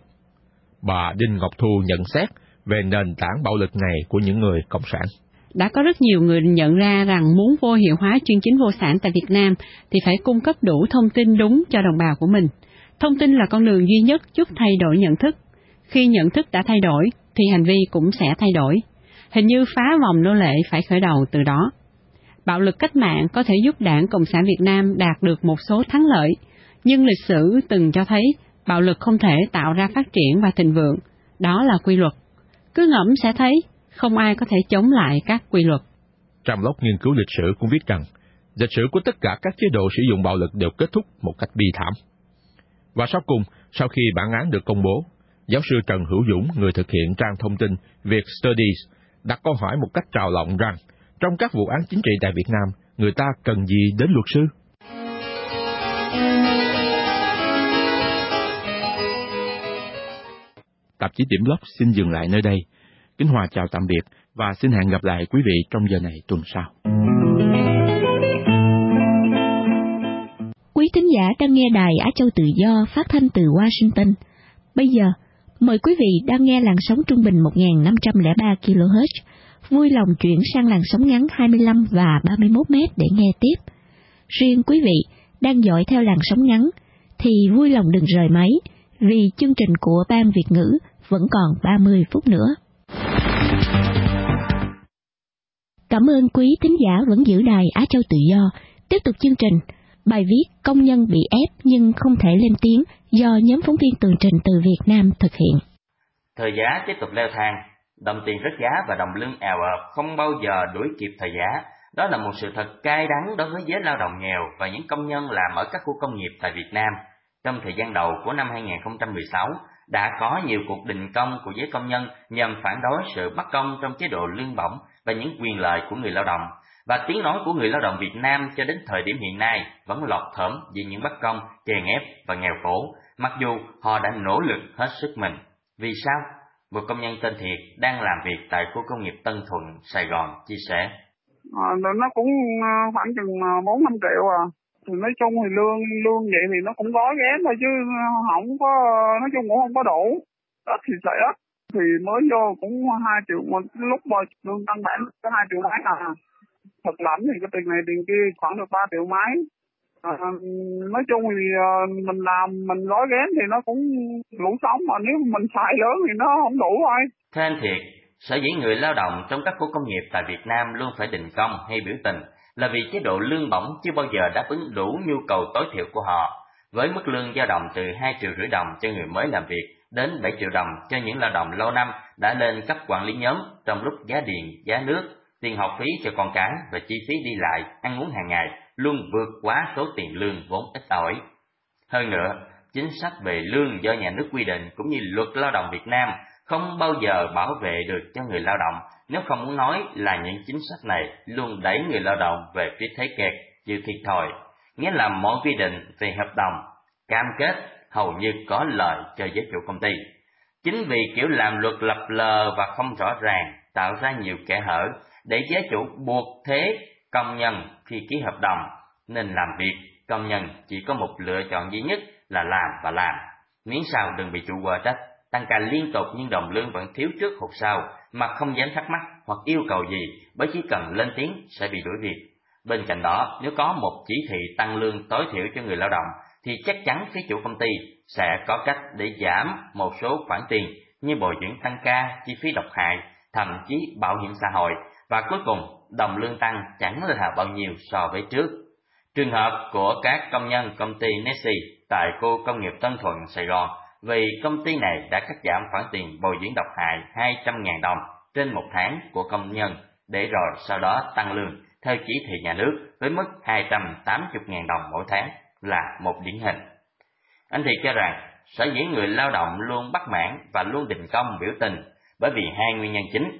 Bà Đinh Ngọc Thu nhận xét về nền tảng bạo lực này của những người cộng sản. Đã có rất nhiều người nhận ra rằng muốn vô hiệu hóa chuyên chính vô sản tại Việt Nam thì phải cung cấp đủ thông tin đúng cho đồng bào của mình. Thông tin là con đường duy nhất giúp thay đổi nhận thức. Khi nhận thức đã thay đổi thì hành vi cũng sẽ thay đổi. Hình như phá vòng nô lệ phải khởi đầu từ đó. Bạo lực cách mạng có thể giúp Đảng Cộng sản Việt Nam đạt được một số thắng lợi, nhưng lịch sử từng cho thấy bạo lực không thể tạo ra phát triển và thịnh vượng. Đó là quy luật. Cứ ngẫm sẽ thấy, không ai có thể chống lại các quy luật. Trong blog nghiên cứu lịch sử cũng viết rằng, lịch sử của tất cả các chế độ sử dụng bạo lực đều kết thúc một cách bi thảm. Và sau cùng, sau khi bản án được công bố, giáo sư Trần Hữu Dũng, người thực hiện trang thông tin Việt Studies, đặt câu hỏi một cách trào lộng rằng, trong các vụ án chính trị tại Việt Nam, người ta cần gì đến luật sư? Tạp chí Điểm Blog xin dừng lại nơi đây. Kính Hòa chào tạm biệt và xin hẹn gặp lại quý vị trong giờ này tuần sau. Quý thính giả đang nghe đài Á Châu Tự Do phát thanh từ Washington. Bây giờ, mời quý vị đang nghe làn sóng trung bình 1503 kHz, vui lòng chuyển sang làn sóng ngắn 25 và 31 m để nghe tiếp. Riêng quý vị đang dõi theo làn sóng ngắn thì vui lòng đừng rời máy, vì chương trình của Ban Việt ngữ vẫn còn 30 phút nữa. Cảm ơn quý thính giả vẫn giữ đài Á Châu Tự Do. Tiếp tục chương trình, bài viết Công nhân bị ép nhưng không thể lên tiếng do nhóm phóng viên tường trình từ Việt Nam thực hiện. Thời giá tiếp tục leo thang, đồng tiền rớt giá và đồng lương ào ạt không bao giờ đuổi kịp thời giá. Đó là một sự thật cay đắng đối với giới lao động nghèo và những công nhân làm ở các khu công nghiệp tại Việt Nam. Trong thời gian đầu của năm 2016, đã có nhiều cuộc đình công của giới công nhân nhằm phản đối sự bất công trong chế độ lương bổng và những quyền lợi của người lao động. Và tiếng nói của người lao động Việt Nam cho đến thời điểm hiện nay vẫn lọt thởm vì những bất công, chèn ép và nghèo khổ, mặc dù họ đã nỗ lực hết sức mình. Vì sao? Một công nhân tên Thiệt đang làm việc tại khu công nghiệp Tân Thuận, Sài Gòn chia sẻ. Nó cũng khoảng chừng 4-5 triệu à. Thì nói chung thì lương vậy thì nó cũng gói ghém thôi chứ không có, nói chung cũng không có đủ. Đó thì sẽ thì mới vô cũng 2 triệu, một lúc mà lương tăng bản có 2 triệu mấy à. Thật lắm thì cái tiền này tiền kia khoảng được 3 triệu mấy. Nói chung thì mình làm mình gói ghém thì nó cũng đủ sống, mà nếu mình xài lớn thì nó không đủ thôi. Theo anh Thiệt, sở dĩ người lao động trong các khu công nghiệp tại Việt Nam luôn phải đình công hay biểu tình là vì chế độ lương bổng chưa bao giờ đáp ứng đủ nhu cầu tối thiểu của họ. Với mức lương dao động từ 2,5 triệu đồng cho người mới làm việc đến 7 triệu đồng cho những lao động lâu năm đã lên cấp quản lý nhóm, trong lúc giá điện, giá nước, tiền học phí cho con cái và chi phí đi lại, ăn uống hàng ngày luôn vượt quá số tiền lương vốn ít ỏi. Hơn nữa, chính sách về lương do nhà nước quy định cũng như luật lao động Việt Nam không bao giờ bảo vệ được cho người lao động, nếu không muốn nói là những chính sách này luôn đẩy người lao động về phía thế kẹt, chịu thiệt thòi, nghĩa là mọi quy định về hợp đồng, cam kết hầu như có lợi cho giới chủ công ty. Chính vì kiểu làm luật lập lờ và không rõ ràng tạo ra nhiều kẽ hở để giới chủ buộc thế công nhân khi ký hợp đồng, nên làm việc công nhân chỉ có một lựa chọn duy nhất là làm và làm, miễn sao đừng bị chủ quở trách. Tăng ca liên tục nhưng đồng lương vẫn thiếu trước hụt sau mà không dám thắc mắc hoặc yêu cầu gì, bởi chỉ cần lên tiếng sẽ bị đuổi việc. Bên cạnh đó, nếu có một chỉ thị tăng lương tối thiểu cho người lao động thì chắc chắn phía chủ công ty sẽ có cách để giảm một số khoản tiền như bồi dưỡng tăng ca, chi phí độc hại, thậm chí bảo hiểm xã hội, và cuối cùng đồng lương tăng chẳng là bao nhiêu so với trước. Trường hợp của các công nhân công ty Nessie tại khu công nghiệp Tân Thuận, Sài Gòn, vì công ty này đã cắt giảm khoản tiền bồi dưỡng độc hại 200.000 đồng trên một tháng của công nhân, để rồi sau đó tăng lương theo chỉ thị nhà nước với mức 280.000 đồng mỗi tháng là một điển hình. Anh Thiệt cho rằng sở dĩ người lao động luôn bất mãn và luôn đình công biểu tình bởi vì hai nguyên nhân chính.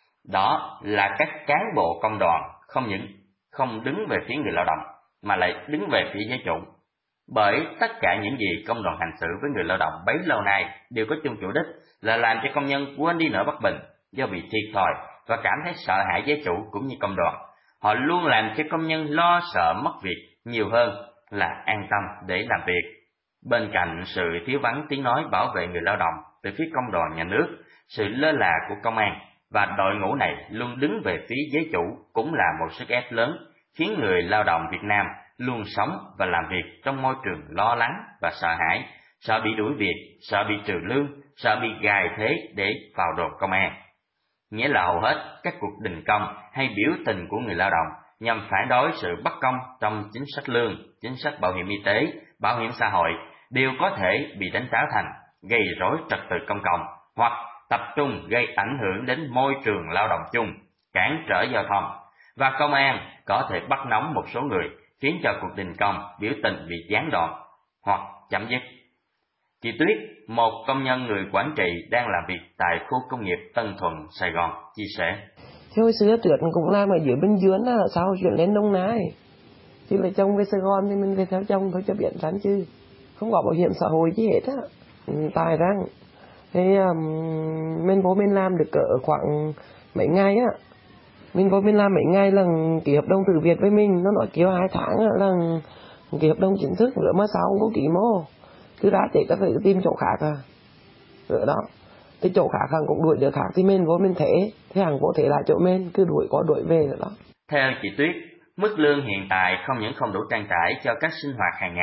Đó là các cán bộ công đoàn không những không đứng về phía người lao động mà lại đứng về phía giới chủ. Bởi tất cả những gì công đoàn hành xử với người lao động bấy lâu nay đều có chung chủ đích là làm cho công nhân quên đi nỗi bất bình do bị thiệt thòi và cảm thấy sợ hãi giới chủ cũng như công đoàn. Họ luôn làm cho công nhân lo sợ mất việc nhiều hơn là an tâm để làm việc. Bên cạnh sự thiếu vắng tiếng nói bảo vệ người lao động từ phía công đoàn nhà nước, sự lơ là của công an và đội ngũ này luôn đứng về phía giới chủ cũng là một sức ép lớn, khiến người lao động Việt Nam luôn sống và làm việc trong môi trường lo lắng và sợ hãi, sợ bị đuổi việc, sợ bị trừ lương, sợ bị gài thế để vào đồn công an. Nghĩa là hầu hết các cuộc đình công hay biểu tình của người lao động nhằm phản đối sự bất công trong chính sách lương, chính sách bảo hiểm y tế, bảo hiểm xã hội đều có thể bị đánh tráo thành gây rối trật tự công cộng hoặc tập trung gây ảnh hưởng đến môi trường lao động chung, cản trở giao thông, và công an có thể bắt nóng một số người khiến cho cuộc đình công, biểu tình bị gián đoạn hoặc chấm dứt. Chị Tuyết, một công nhân người Quảng Trị đang làm việc tại khu công nghiệp Tân Thuận, Sài Gòn, chia sẻ. Hồi xưa Tuyết cũng làm ở dưới bên dưới là sao chuyển lên Đông Nai. Chứ là chồng về Sài Gòn thì mình về theo chồng thôi cho biển sẵn chứ. Không có bảo hiểm xã hội gì hết á. Tài rằng. Thế mình vô mình làm được cỡ khoảng mấy ngày á. Mình vô mình làm mấy ngày là ký hợp đồng thử việc với mình. Nó nói kêu 2 tháng là ký hợp đồng chính thức. Nữa mà sao không có ký mô. Cứ đã chạy ta phải tìm chỗ khác à. Rồi đó. Thì chỗ khác hàng cũng đuổi được khác thì mình vô mình thế. Thế hàng vô thể lại chỗ mình. Cứ đuổi có đuổi về rồi đó. Theo chị Tuyết, mức lương hiện tại không những không đủ trang trải cho các sinh hoạt hàng ngày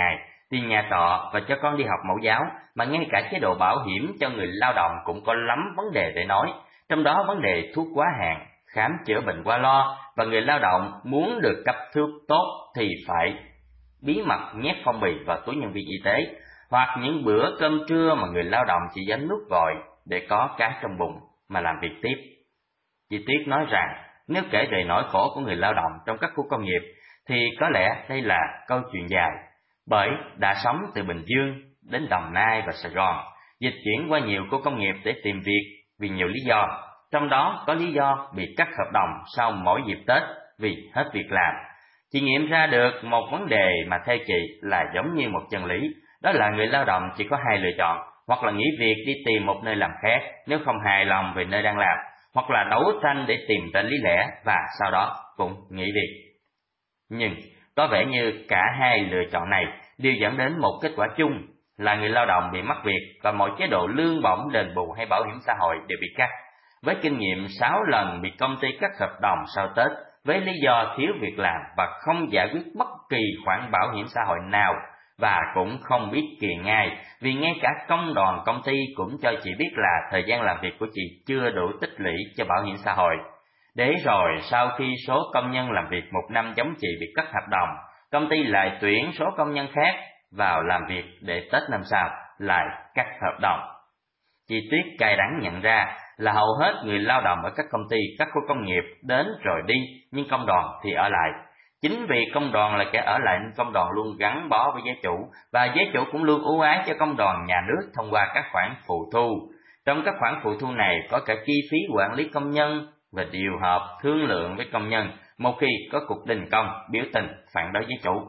tiền nhà trọ và cho con đi học mẫu giáo, mà ngay cả chế độ bảo hiểm cho người lao động cũng có lắm vấn đề để nói, trong đó vấn đề thuốc quá hạn, khám chữa bệnh qua lo, và người lao động muốn được cấp thuốc tốt thì phải bí mật nhét phong bì vào túi nhân viên y tế, hoặc những bữa cơm trưa mà người lao động chỉ dám nuốt vội để có cá trong bụng mà làm việc tiếp. Chị Tuyết nói rằng nếu kể về nỗi khổ của người lao động trong các khu công nghiệp thì có lẽ đây là câu chuyện dài, bởi đã sống từ Bình Dương đến Đồng Nai và Sài Gòn, dịch chuyển qua nhiều khu công nghiệp để tìm việc vì nhiều lý do, trong đó có lý do bị cắt hợp đồng sau mỗi dịp Tết vì hết việc làm. Chị nghiệm ra được một vấn đề mà theo chị là giống như một chân lý, đó là người lao động chỉ có hai lựa chọn, hoặc là nghỉ việc đi tìm một nơi làm khác nếu không hài lòng về nơi đang làm, hoặc là đấu tranh để tìm ra lý lẽ và sau đó cũng nghỉ việc. Nhưng có vẻ như cả hai lựa chọn này đều dẫn đến một kết quả chung là người lao động bị mất việc và mọi chế độ lương bổng, đền bù hay bảo hiểm xã hội đều bị cắt. Với kinh nghiệm 6 lần bị công ty cắt hợp đồng sau Tết với lý do thiếu việc làm và không giải quyết bất kỳ khoản bảo hiểm xã hội nào, và cũng không biết kiền ngay, vì ngay cả công đoàn công ty cũng cho chị biết là thời gian làm việc của chị chưa đủ tích lũy cho bảo hiểm xã hội. Để rồi sau khi số công nhân làm việc một năm giống chị bị cắt hợp đồng, công ty lại tuyển số công nhân khác vào làm việc để Tết năm sau lại cắt hợp đồng. Chị Tuyết cay đắng nhận ra là hầu hết người lao động ở các công ty, các khu công nghiệp đến rồi đi, nhưng công đoàn thì ở lại. Chính vì công đoàn là kẻ ở lại nên công đoàn luôn gắn bó với giới chủ, và giới chủ cũng luôn ưu ái cho công đoàn nhà nước thông qua các khoản phụ thu. Trong các khoản phụ thu này có cả chi phí quản lý công nhân và điều họp thương lượng với công nhân một khi có cuộc đình công, biểu tình, phản đối giới chủ.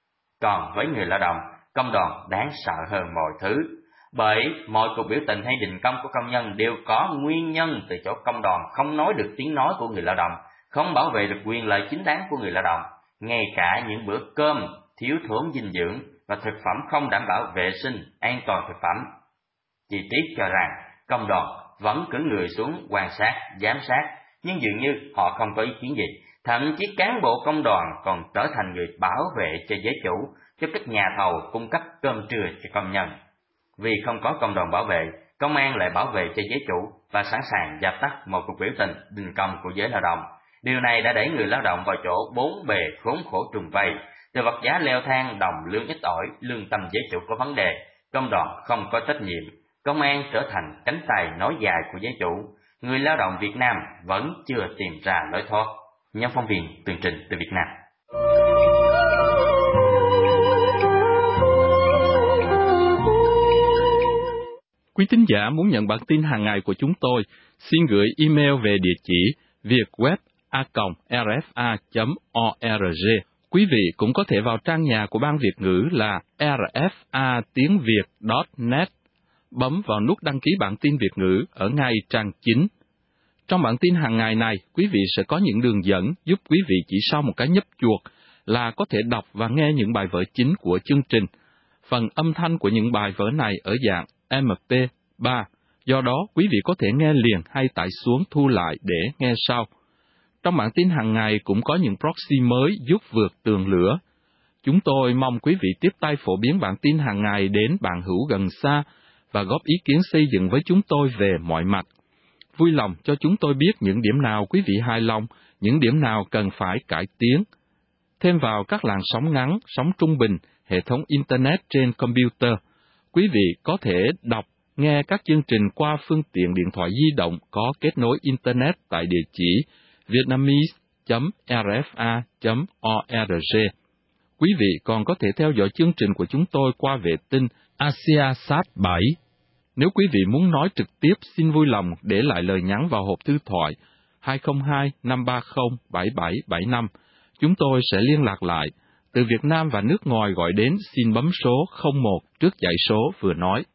Còn với người lao động, công đoàn đáng sợ hơn mọi thứ, bởi mọi cuộc biểu tình hay đình công của công nhân đều có nguyên nhân từ chỗ công đoàn không nói được tiếng nói của người lao động, không bảo vệ được quyền lợi chính đáng của người lao động. Ngay cả những bữa cơm thiếu thốn dinh dưỡng và thực phẩm không đảm bảo vệ sinh, an toàn thực phẩm. Chị Tuyết cho rằng công đoàn vẫn cử người xuống quan sát, giám sát, nhưng dường như họ không có ý kiến gì. Thậm chí cán bộ công đoàn còn trở thành người bảo vệ cho giới chủ, cho các nhà thầu cung cấp cơm trưa cho công nhân. Vì không có công đoàn bảo vệ, công an lại bảo vệ cho giới chủ và sẵn sàng dập tắt một cuộc biểu tình đình công của giới lao động. Điều này đã đẩy người lao động vào chỗ bốn bề khốn khổ trùng vây, từ vật giá leo thang, đồng lương ít ỏi, lương tâm giới chủ có vấn đề, công đoàn không có trách nhiệm, công an trở thành cánh tay nối dài của giới chủ. Người lao động Việt Nam vẫn chưa tìm ra lối thoát. Nhóm phóng viên tường trình từ Việt Nam. Quý thính giả muốn nhận bản tin hàng ngày của chúng tôi, xin gửi email về địa chỉ vietweb@rfa.org. Quý vị cũng có thể vào trang nhà của Ban Việt ngữ là rfa.tiếng.việt.net, bấm vào nút đăng ký bản tin Việt ngữ ở ngay trang chính. Trong bản tin hàng ngày này, quý vị sẽ có những đường dẫn giúp quý vị chỉ sau một cái nhấp chuột là có thể đọc và nghe những bài vở chính của chương trình. Phần âm thanh của những bài vở này ở dạng MP3, do đó quý vị có thể nghe liền hay tải xuống thu lại để nghe sau. Trong bản tin hàng ngày cũng có những proxy mới giúp vượt tường lửa. Chúng tôi mong quý vị tiếp tay phổ biến bản tin hàng ngày đến bạn hữu gần xa và góp ý kiến xây dựng với chúng tôi về mọi mặt. Vui lòng cho chúng tôi biết những điểm nào quý vị hài lòng, những điểm nào cần phải cải tiến. Thêm vào các làn sóng ngắn, sóng trung bình, hệ thống Internet trên computer, quý vị có thể đọc, nghe các chương trình qua phương tiện điện thoại di động có kết nối Internet tại địa chỉ vietnamese.rfa.org. Quý vị còn có thể theo dõi chương trình của chúng tôi qua vệ tinh AsiaSat 7. Nếu quý vị muốn nói trực tiếp, xin vui lòng để lại lời nhắn vào hộp thư thoại 202-530-7775. Chúng tôi sẽ liên lạc lại. Từ Việt Nam và nước ngoài gọi đến, xin bấm số 01 trước dãy số vừa nói.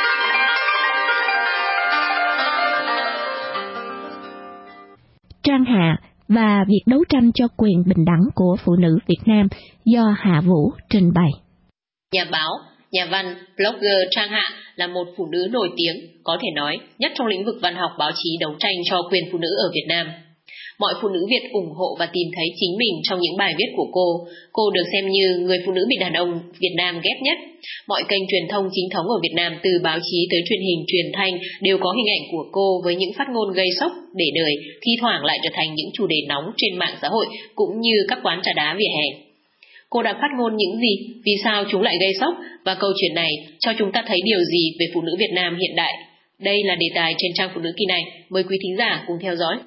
Trang Hạ và việc đấu tranh cho quyền bình đẳng của phụ nữ Việt Nam do Hạ Vũ trình bày. Nhà báo, nhà văn, blogger Trang Hạ là một phụ nữ nổi tiếng, có thể nói nhất trong lĩnh vực văn học báo chí đấu tranh cho quyền phụ nữ ở Việt Nam. Mọi phụ nữ Việt ủng hộ và tìm thấy chính mình trong những bài viết của cô. Cô được xem như người phụ nữ bị đàn ông Việt Nam ghét nhất. Mọi kênh truyền thông chính thống ở Việt Nam, từ báo chí tới truyền hình, truyền thanh đều có hình ảnh của cô với những phát ngôn gây sốc để đời, thi thoảng lại trở thành những chủ đề nóng trên mạng xã hội cũng như các quán trà đá vỉa hè. Cô đã phát ngôn những gì, vì sao chúng lại gây sốc, và câu chuyện này cho chúng ta thấy điều gì về phụ nữ Việt Nam hiện đại? Đây là đề tài trên trang Phụ nữ kỳ này. Mời quý thính giả cùng theo dõi.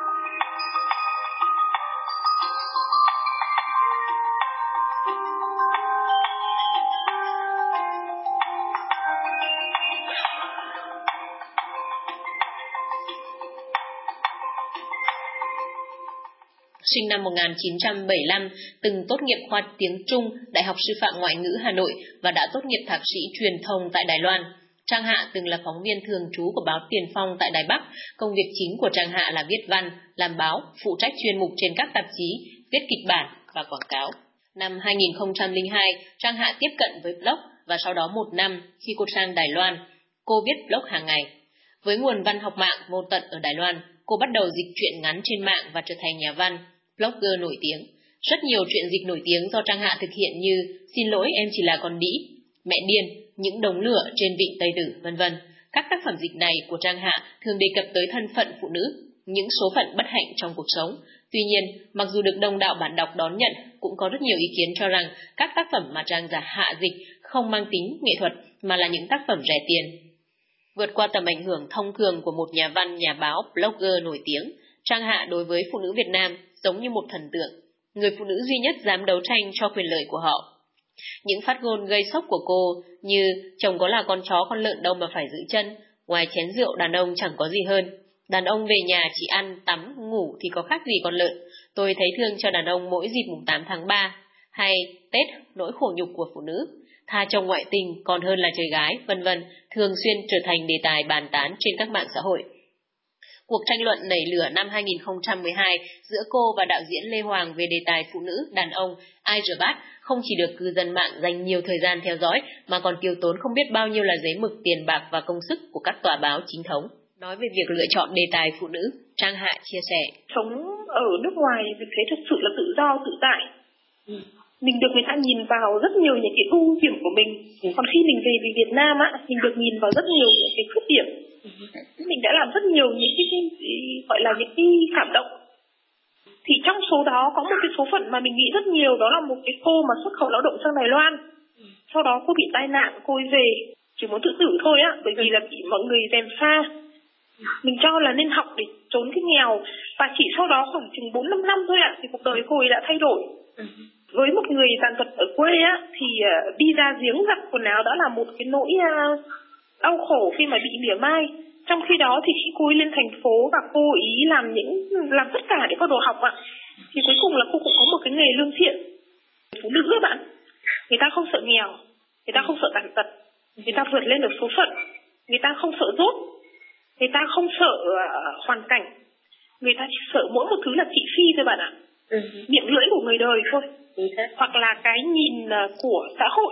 Sinh năm 1975, từng tốt nghiệp khoa tiếng Trung, Đại học Sư phạm Ngoại ngữ Hà Nội và đã tốt nghiệp thạc sĩ truyền thông tại Đài Loan. Trang Hạ từng là phóng viên thường trú của báo Tiền Phong tại Đài Bắc. Công việc chính của Trang Hạ là viết văn, làm báo, phụ trách chuyên mục trên các tạp chí, viết kịch bản và quảng cáo. Năm 2002, Trang Hạ tiếp cận với blog và sau đó 1 năm khi cô sang Đài Loan, cô viết blog hàng ngày. Với nguồn văn học mạng vô tận ở Đài Loan, cô bắt đầu dịch truyện ngắn trên mạng và trở thành nhà văn, blogger nổi tiếng. Rất nhiều truyện dịch nổi tiếng do Trang Hạ thực hiện như Xin lỗi em chỉ là con đĩ, Mẹ điên, Những đống lửa trên vịnh Tây Tử, vân vân. Các tác phẩm dịch này của Trang Hạ thường đề cập tới thân phận phụ nữ, những số phận bất hạnh trong cuộc sống. Tuy nhiên, mặc dù được đông đảo bạn đọc đón nhận, cũng có rất nhiều ý kiến cho rằng các tác phẩm mà Trang Hạ dịch không mang tính nghệ thuật mà là những tác phẩm rẻ tiền. Vượt qua tầm ảnh hưởng thông thường của một nhà văn, nhà báo, blogger nổi tiếng, Trang Hạ đối với phụ nữ Việt Nam giống như một thần tượng, người phụ nữ duy nhất dám đấu tranh cho quyền lợi của họ. Những phát ngôn gây sốc của cô như chồng có là con chó con lợn đâu mà phải giữ chân, ngoài chén rượu đàn ông chẳng có gì hơn, đàn ông về nhà chỉ ăn, tắm, ngủ thì có khác gì con lợn, tôi thấy thương cho đàn ông mỗi dịp mùng 8 tháng 3, hay Tết, nỗi khổ nhục của phụ nữ, tha chồng ngoại tình còn hơn là chơi gái, vân vân, thường xuyên trở thành đề tài bàn tán trên các mạng xã hội. Cuộc tranh luận nảy lửa năm 2012 giữa cô và đạo diễn Lê Hoàng về đề tài phụ nữ, đàn ông, ai rửa bát không chỉ được cư dân mạng dành nhiều thời gian theo dõi mà còn tiêu tốn không biết bao nhiêu là giấy mực, tiền bạc và công sức của các tòa báo chính thống. Nói về việc lựa chọn đề tài phụ nữ, Trang Hạ chia sẻ: Sống ở nước ngoài mình thấy thật sự là tự do, tự tại. Mình được người ta nhìn vào rất nhiều những cái ưu điểm của mình. Còn khi mình về Việt Nam á, mình được nhìn vào rất nhiều những cái khuyết điểm. Mình đã làm rất nhiều những cái gọi là những cái cảm động. Thì trong số đó có một cái số phận mà mình nghĩ rất nhiều, đó là một cái cô mà xuất khẩu lao động sang Đài Loan. Sau đó cô bị tai nạn, cô ấy về chỉ muốn tự tử thôi á, bởi vì là bị mọi người gièm pha. Mình cho là nên học để trốn cái nghèo, và chỉ sau đó khoảng chừng 4-5 năm thôi ạ, thì cuộc đời cô ấy đã thay đổi. Với một người tàn tật ở quê á, thì đi ra giếng giặt quần áo đã là một cái nỗi đau khổ khi mà bị mỉa mai. Trong khi đó thì khi cô ấy lên thành phố và cô ý làm tất cả để có đồ học ạ, thì cuối cùng là cô cũng có một cái nghề lương thiện. Phụ nữ các bạn, người ta không sợ nghèo, người ta không sợ tàn tật, người ta vượt lên được số phận, người ta không sợ dốt, người ta không sợ hoàn cảnh, người ta chỉ sợ mỗi một thứ là thị phi thôi bạn ạ. Miệng lưỡi của người đời thôi, hoặc là cái nhìn của xã hội.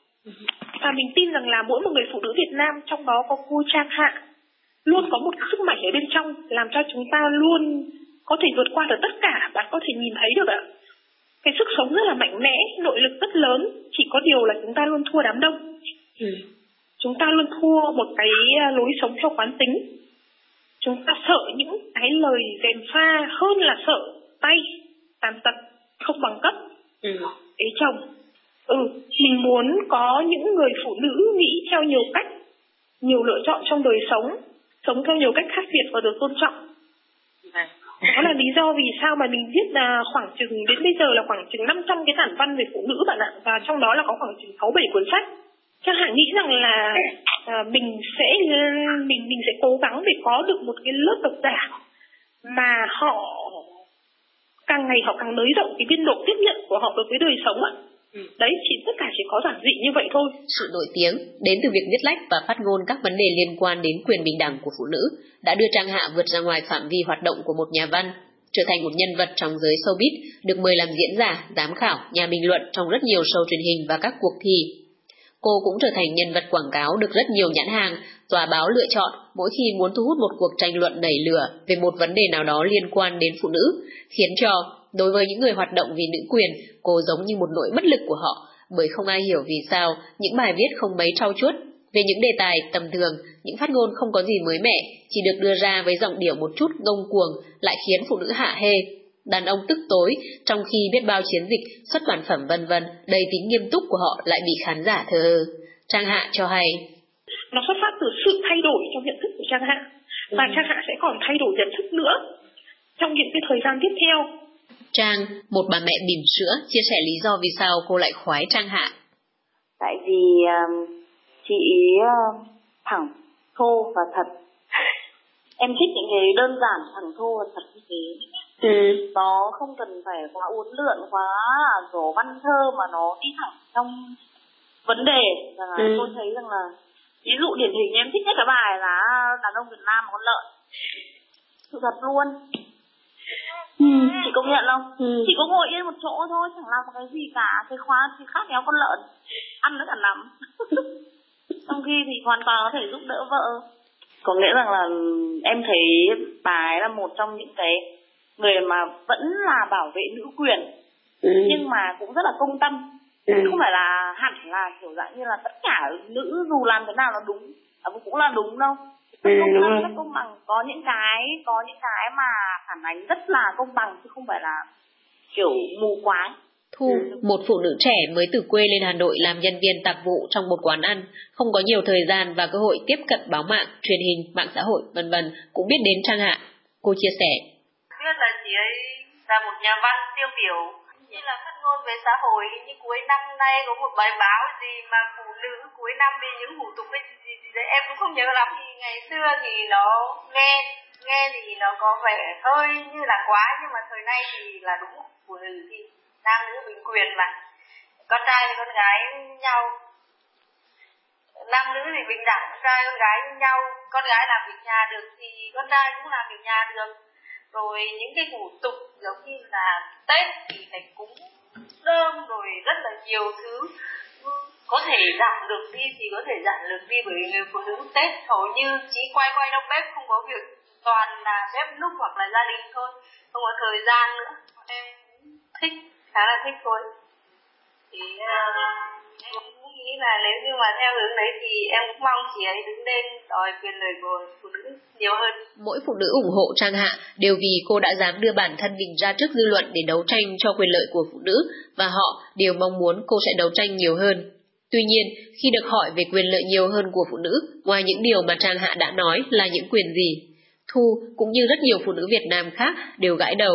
Và mình tin rằng là mỗi một người phụ nữ Việt Nam, trong đó có cô Trang Hạ, luôn có một sức mạnh ở bên trong làm cho chúng ta luôn có thể vượt qua được tất cả. Bạn có thể nhìn thấy được ạ, cái sức sống rất là mạnh mẽ, nội lực rất lớn. Chỉ có điều là chúng ta luôn thua đám đông. Chúng ta luôn thua một cái lối sống theo quán tính. Chúng ta sợ những cái lời gièm pha hơn là sợ tay, tàn tật, không bằng cấp, ế chồng. Mình muốn có những người phụ nữ nghĩ theo nhiều cách, nhiều lựa chọn trong đời sống, sống theo nhiều cách khác biệt và được tôn trọng. Đó là lý do vì sao mà mình viết là khoảng chừng đến bây giờ là khoảng chừng 500 cái tản văn về phụ nữ bạn ạ, và trong đó là có khoảng chừng 6-7 cuốn sách. Trang Hạ nghĩ rằng là mình sẽ cố gắng để có được một cái lớp độc giả mà họ càng ngày họ càng nới rộng cái biên độ tiếp nhận của họ đối với đời sống ạ. Đấy, tất cả chỉ có giản dị như vậy thôi. Sự nổi tiếng đến từ việc viết lách và phát ngôn các vấn đề liên quan đến quyền bình đẳng của phụ nữ đã đưa Trang Hạ vượt ra ngoài phạm vi hoạt động của một nhà văn, trở thành một nhân vật trong giới showbiz, được mời làm diễn giả, giám khảo, nhà bình luận trong rất nhiều show truyền hình và các cuộc thi. Cô cũng trở thành nhân vật quảng cáo được rất nhiều nhãn hàng Tòa báo lựa chọn mỗi khi muốn thu hút một cuộc tranh luận nảy lửa về một vấn đề nào đó liên quan đến phụ nữ, khiến cho, đối với những người hoạt động vì nữ quyền, cô giống như một nỗi bất lực của họ, bởi không ai hiểu vì sao những bài viết không mấy trau chuốt về những đề tài tầm thường, những phát ngôn không có gì mới mẻ, chỉ được đưa ra với giọng điệu một chút ngông cuồng lại khiến phụ nữ hạ hê. Đàn ông tức tối, trong khi biết bao chiến dịch, xuất bản phẩm vân vân, đầy tính nghiêm túc của họ lại bị khán giả thờ ơ. Trang Hạ cho hay. Nó xuất phát từ sự thay đổi trong nhận thức của Trang Hạ, và Trang Hạ sẽ còn thay đổi nhận thức nữa trong những cái thời gian tiếp theo. Trang, một bà mẹ bỉm sữa, chia sẻ lý do vì sao cô lại khoái Trang Hạ. Tại vì chị thẳng, thô và thật. Em thích những cái đơn giản, thẳng thô và thật như thế. Nó không cần phải quá uốn lượn, quá rổ văn thơ, mà nó đi thẳng trong vấn đề. Tôi thấy rằng là ví dụ điển hình em thích nhất cái bài là đàn ông Việt Nam và con lợn. Sự thật luôn. Chị công nhận không? Chị có ngồi yên một chỗ thôi, chẳng làm cái gì cả, cái khóa thì khác nhau con lợn, ăn nó cả nắm. Trong khi thì hoàn toàn có thể giúp đỡ vợ. Có nghĩa rằng là em thấy bà ấy là một trong những cái người mà vẫn là bảo vệ nữ quyền, nhưng mà cũng rất là công tâm. Không phải là hẳn là kiểu dạng như là tất cả nữ dù làm thế nào là đúng, cũng là đúng đâu. Rất công tâm, rất công bằng. Có những cái mà phản ánh rất là công bằng, chứ không phải là kiểu mù quáng. Thu, một phụ nữ trẻ mới từ quê lên Hà Nội làm nhân viên tạp vụ trong một quán ăn, không có nhiều thời gian và cơ hội tiếp cận báo mạng, truyền hình, mạng xã hội, vân vân, cũng biết đến Trang Hạ. Cô chia sẻ. Biết là chị ấy là một nhà văn tiêu biểu, như là phát ngôn về xã hội. Như cuối năm nay có một bài báo gì mà phụ nữ cuối năm vì những hủ tục ấy gì đấy em cũng không nhớ lắm. Thì ngày xưa thì nó nghe thì nó có vẻ hơi như là quá, nhưng mà thời nay thì là đúng, phụ nữ thì nam nữ bình quyền mà, con trai thì con gái như nhau, nam nữ thì bình đẳng, con trai con gái như nhau. Con gái làm việc nhà được thì con trai cũng làm việc nhà được. Rồi những cái hủ tục giống như là Tết thì phải cúng rơm, rồi rất là nhiều thứ có thể giảm được đi thì có thể giảm được đi, bởi vì người phụ nữ Tết hầu như chỉ quay trong bếp, không có việc, toàn là bếp núc hoặc là gia đình thôi, không có thời gian nữa. Em thích, khá là thích thôi. Thì em cũng nghĩ là nếu như mà theo hướng đấy thì em cũng mong chị ấy đứng lên đòi quyền lợi của phụ nữ nhiều hơn. Mỗi phụ nữ ủng hộ Trang Hạ đều vì cô đã dám đưa bản thân mình ra trước dư luận để đấu tranh cho quyền lợi của phụ nữ, và họ đều mong muốn cô sẽ đấu tranh nhiều hơn. Tuy nhiên, khi được hỏi về quyền lợi nhiều hơn của phụ nữ, ngoài những điều mà Trang Hạ đã nói là những quyền gì, Thu cũng như rất nhiều phụ nữ Việt Nam khác đều gãi đầu.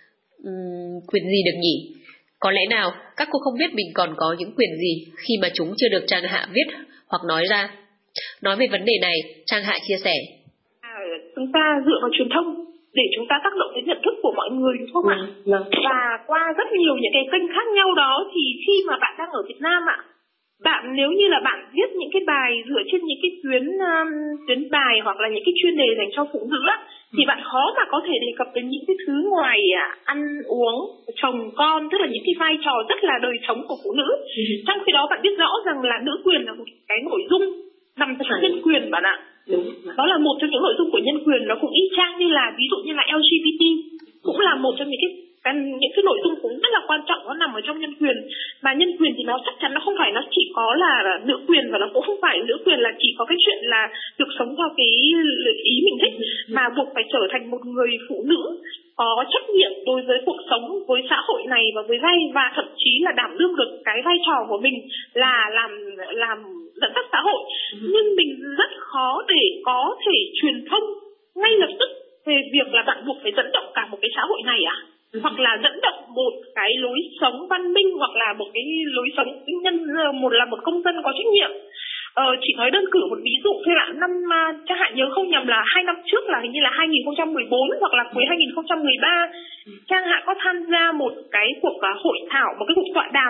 Quyền gì được nhỉ? Có lẽ nào các cô không biết mình còn có những quyền gì khi mà chúng chưa được Trang Hạ viết hoặc nói ra. Nói về vấn đề này, Trang Hạ chia sẻ. Chúng ta dựa vào truyền thông để chúng ta tác động đến nhận thức của mọi người, đúng không ạ? Và qua rất nhiều những cái kênh khác nhau đó, thì khi mà bạn đang ở Việt Nam ạ, bạn nếu như là bạn viết những cái bài dựa trên những cái tuyến bài hoặc là những cái chuyên đề dành cho phụ nữ á, thì bạn khó mà có thể đề cập đến những cái thứ ngoài ăn uống, chồng con, tức là những cái vai trò rất là đời sống của phụ nữ. Trong khi đó bạn biết rõ rằng là nữ quyền là một cái nội dung nằm trong nhân quyền bạn ạ. Đó là một trong những nội dung của nhân quyền, nó cũng y chang như là ví dụ như là LGBT, cũng là một trong những cái nội dung cũng rất là quan trọng, nó nằm ở trong nhân quyền. Mà nhân quyền thì nó chắc chắn nó không phải nó chỉ có là nữ quyền, và nó cũng không phải nữ quyền là chỉ có cái chuyện là được sống theo cái ý mình thích, mà buộc phải trở thành một người phụ nữ có trách nhiệm đối với cuộc sống, với xã hội này và và thậm chí là đảm đương được cái vai trò của mình là làm dẫn dắt xã hội. Nhưng mình rất khó để có thể truyền thông ngay lập tức về việc là bạn buộc phải dẫn động cả một cái xã hội này hoặc là dẫn động một cái lối sống văn minh, hoặc là một cái lối sống là một công dân có trách nhiệm. Chỉ nói đơn cử một ví dụ thôi ạ. Năm Trang Hạ nhớ không nhầm là 2 năm trước, là hình như là 2014 hoặc là cuối 2013, Trang Hạ có tham gia một cái cuộc hội thảo, một cái cuộc tọa đàm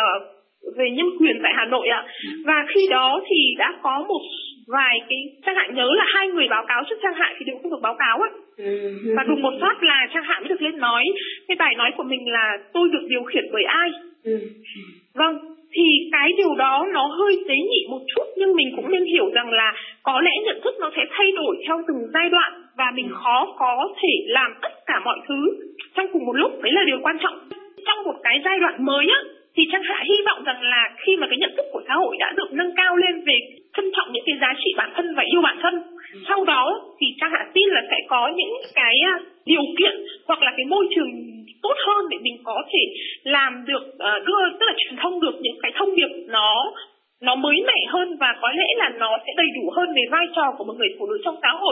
về nhân quyền tại Hà Nội ạ. Và khi đó thì đã có một vài cái, Trang Hạ nhớ là 2 người báo cáo trước Trang Hạ thì đều không được báo cáo á. Và đùng một phát là Trang Hạ mới được lên nói. Cái bài nói của mình là tôi được điều khiển bởi ai. Vâng, thì cái điều đó nó hơi tế nhị một chút, nhưng mình cũng nên hiểu rằng là có lẽ nhận thức nó sẽ thay đổi theo từng giai đoạn và mình khó có thể làm tất cả mọi thứ trong cùng một lúc. Đấy là điều quan trọng. Trong một cái giai đoạn mới á, thì Trang Hạ hy vọng rằng là khi mà cái nhận thức của xã hội đã được nâng cao lên về trân trọng những cái giá trị bản thân và yêu bản thân, sau đó thì Trang Hạ tin là sẽ có những cái điều kiện hoặc là cái môi trường tốt hơn để mình có thể làm được đưa, tức là truyền thông được những cái thông điệp nó mới mẻ hơn, và có lẽ là nó sẽ đầy đủ hơn về vai trò của một người phụ nữ trong xã hội.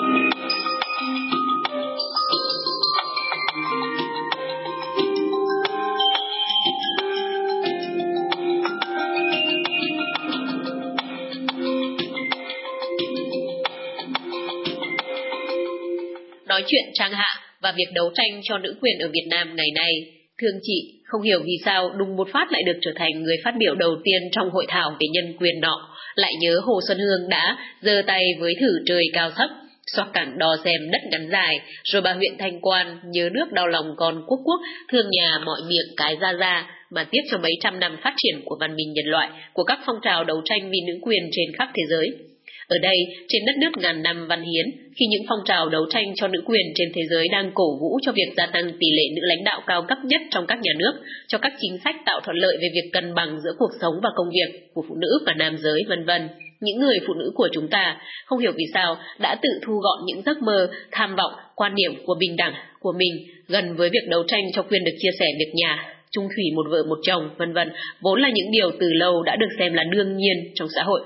Nói chuyện Trang Hạ và việc đấu tranh cho nữ quyền ở Việt Nam ngày nay, thương chị không hiểu vì sao đùng một phát lại được trở thành người phát biểu đầu tiên trong hội thảo về nhân quyền nọ, lại nhớ Hồ Xuân Hương đã giơ tay với thử trời cao thấp, xoạc cẳng đo xem đất ngắn dài, rồi bà huyện Thanh Quan nhớ nước đau lòng con quốc quốc, thương nhà mọi miệng cái ra mà tiếc cho mấy trăm năm phát triển của văn minh nhân loại, của các phong trào đấu tranh vì nữ quyền trên khắp thế giới. Ở đây, trên đất nước ngàn năm văn hiến, khi những phong trào đấu tranh cho nữ quyền trên thế giới đang cổ vũ cho việc gia tăng tỷ lệ nữ lãnh đạo cao cấp nhất trong các nhà nước, cho các chính sách tạo thuận lợi về việc cân bằng giữa cuộc sống và công việc của phụ nữ và nam giới, vân vân, những người phụ nữ của chúng ta không hiểu vì sao đã tự thu gọn những giấc mơ, tham vọng, quan điểm của bình đẳng của mình gần với việc đấu tranh cho quyền được chia sẻ việc nhà, chung thủy một vợ một chồng, vân vân, vốn là những điều từ lâu đã được xem là đương nhiên trong xã hội.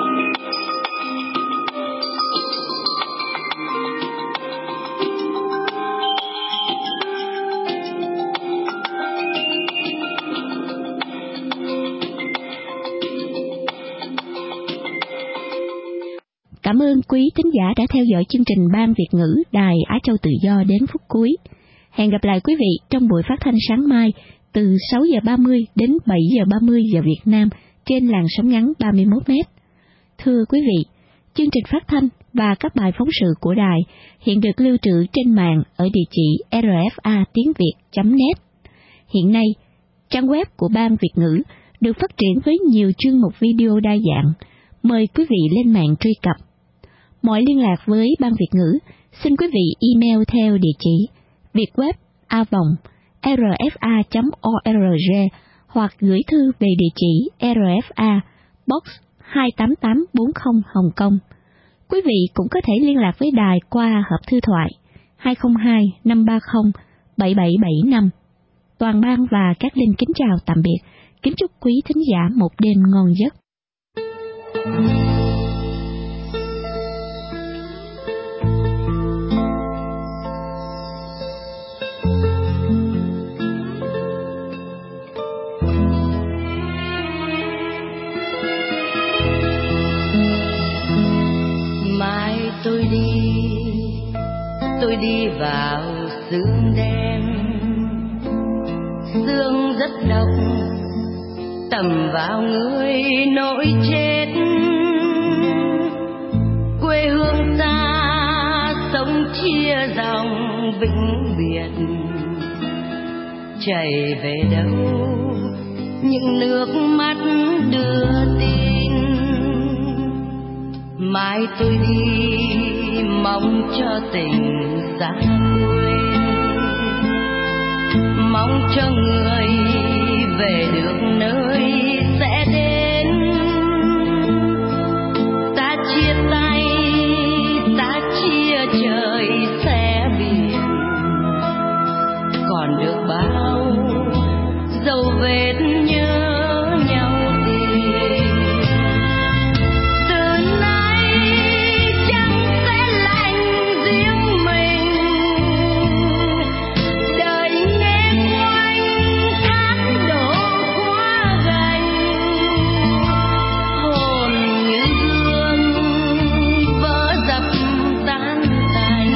Cảm ơn quý thính giả đã theo dõi chương trình Ban Việt ngữ Đài Á Châu Tự Do đến phút cuối. Hẹn gặp lại quý vị trong buổi phát thanh sáng mai từ 6 giờ 30 đến 7 giờ 30 giờ Việt Nam trên làn sóng ngắn 31 m. Thưa quý vị, chương trình phát thanh và các bài phóng sự của đài hiện được lưu trữ trên mạng ở địa chỉ rfa.tiếng.việt.net. Hiện nay, trang web của Ban Việt ngữ được phát triển với nhiều chuyên mục video đa dạng. Mời quý vị lên mạng truy cập. Mọi liên lạc với Ban Việt ngữ, xin quý vị email theo địa chỉ vietweb@rfa.org hoặc gửi thư về địa chỉ RFA Box 28840 Hồng Kông. Quý vị cũng có thể liên lạc với đài qua hộp thư thoại 202 530 7775. Toàn ban và các linh kính chào tạm biệt. Kính chúc quý thính giả một đêm ngon giấc. Mai tôi đi vào sương đêm, sương rất độc tầm vào người nỗi chết. Quê hương ta sống chia dòng vĩnh biệt, chảy về đâu những nước mắt đưa tin. Mai tôi đi mong cho tình xa quê, mong cho người về được nơi sẽ đến. Ta chia tay, ta chia trời sẽ biển, còn được bao dấu vết nhớ nhau tìm. Từ nay chẳng sẽ lạnh riêng mình, đời nghe quanh thác đổ quá gành. Hồn như gương vỡ dập tan tành.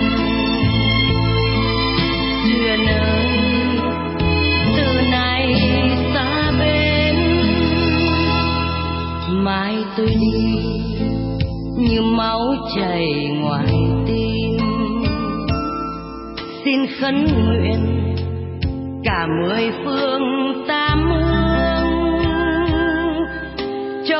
Duyên ơi, từ nay xa bên. Mai tôi đi như máu chảy ngoài tim, xin khấn nguyện cả 10 phương 8 hướng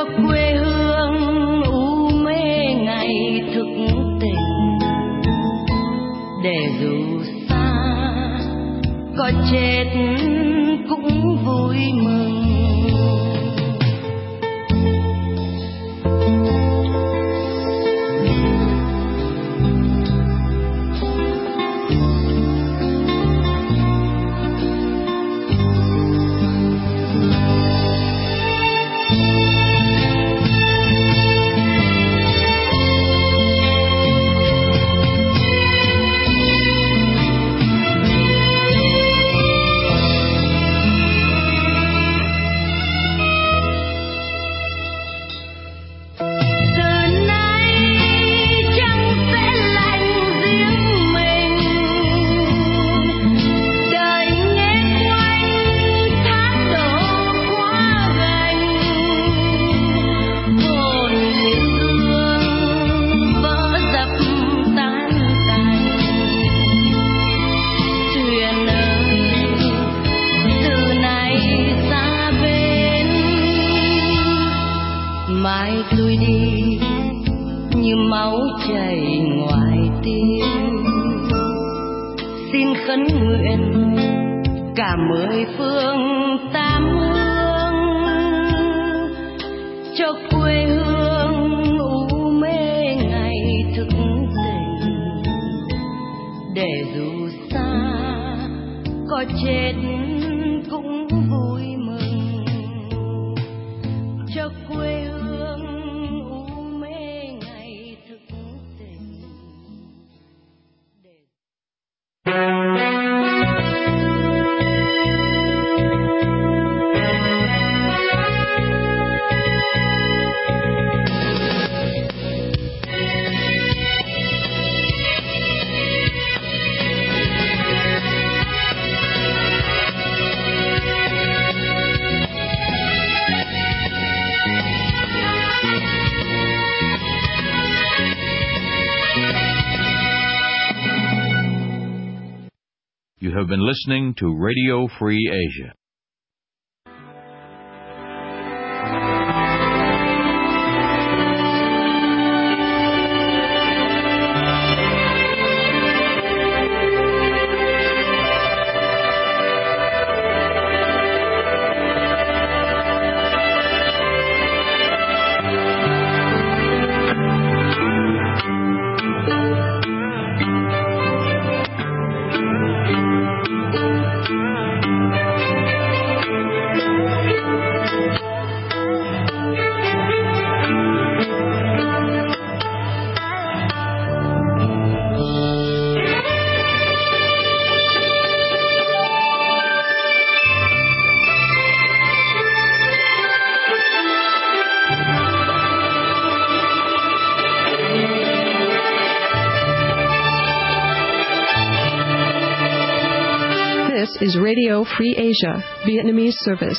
cho quê hương u mê ngày thức tỉnh, để dù xa có chết cũng vui mừng. Tôi đi như máu chảy ngoài tim, xin khấn nguyện cả mười phương tám hướng cho quê hương u mê ngày thức tỉnh, để dù xa có chết cũng vui mừng cho quê hương. You have been listening to Radio Free Asia. This is Radio Free Asia, Vietnamese service.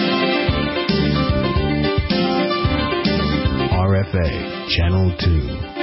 Channel 2.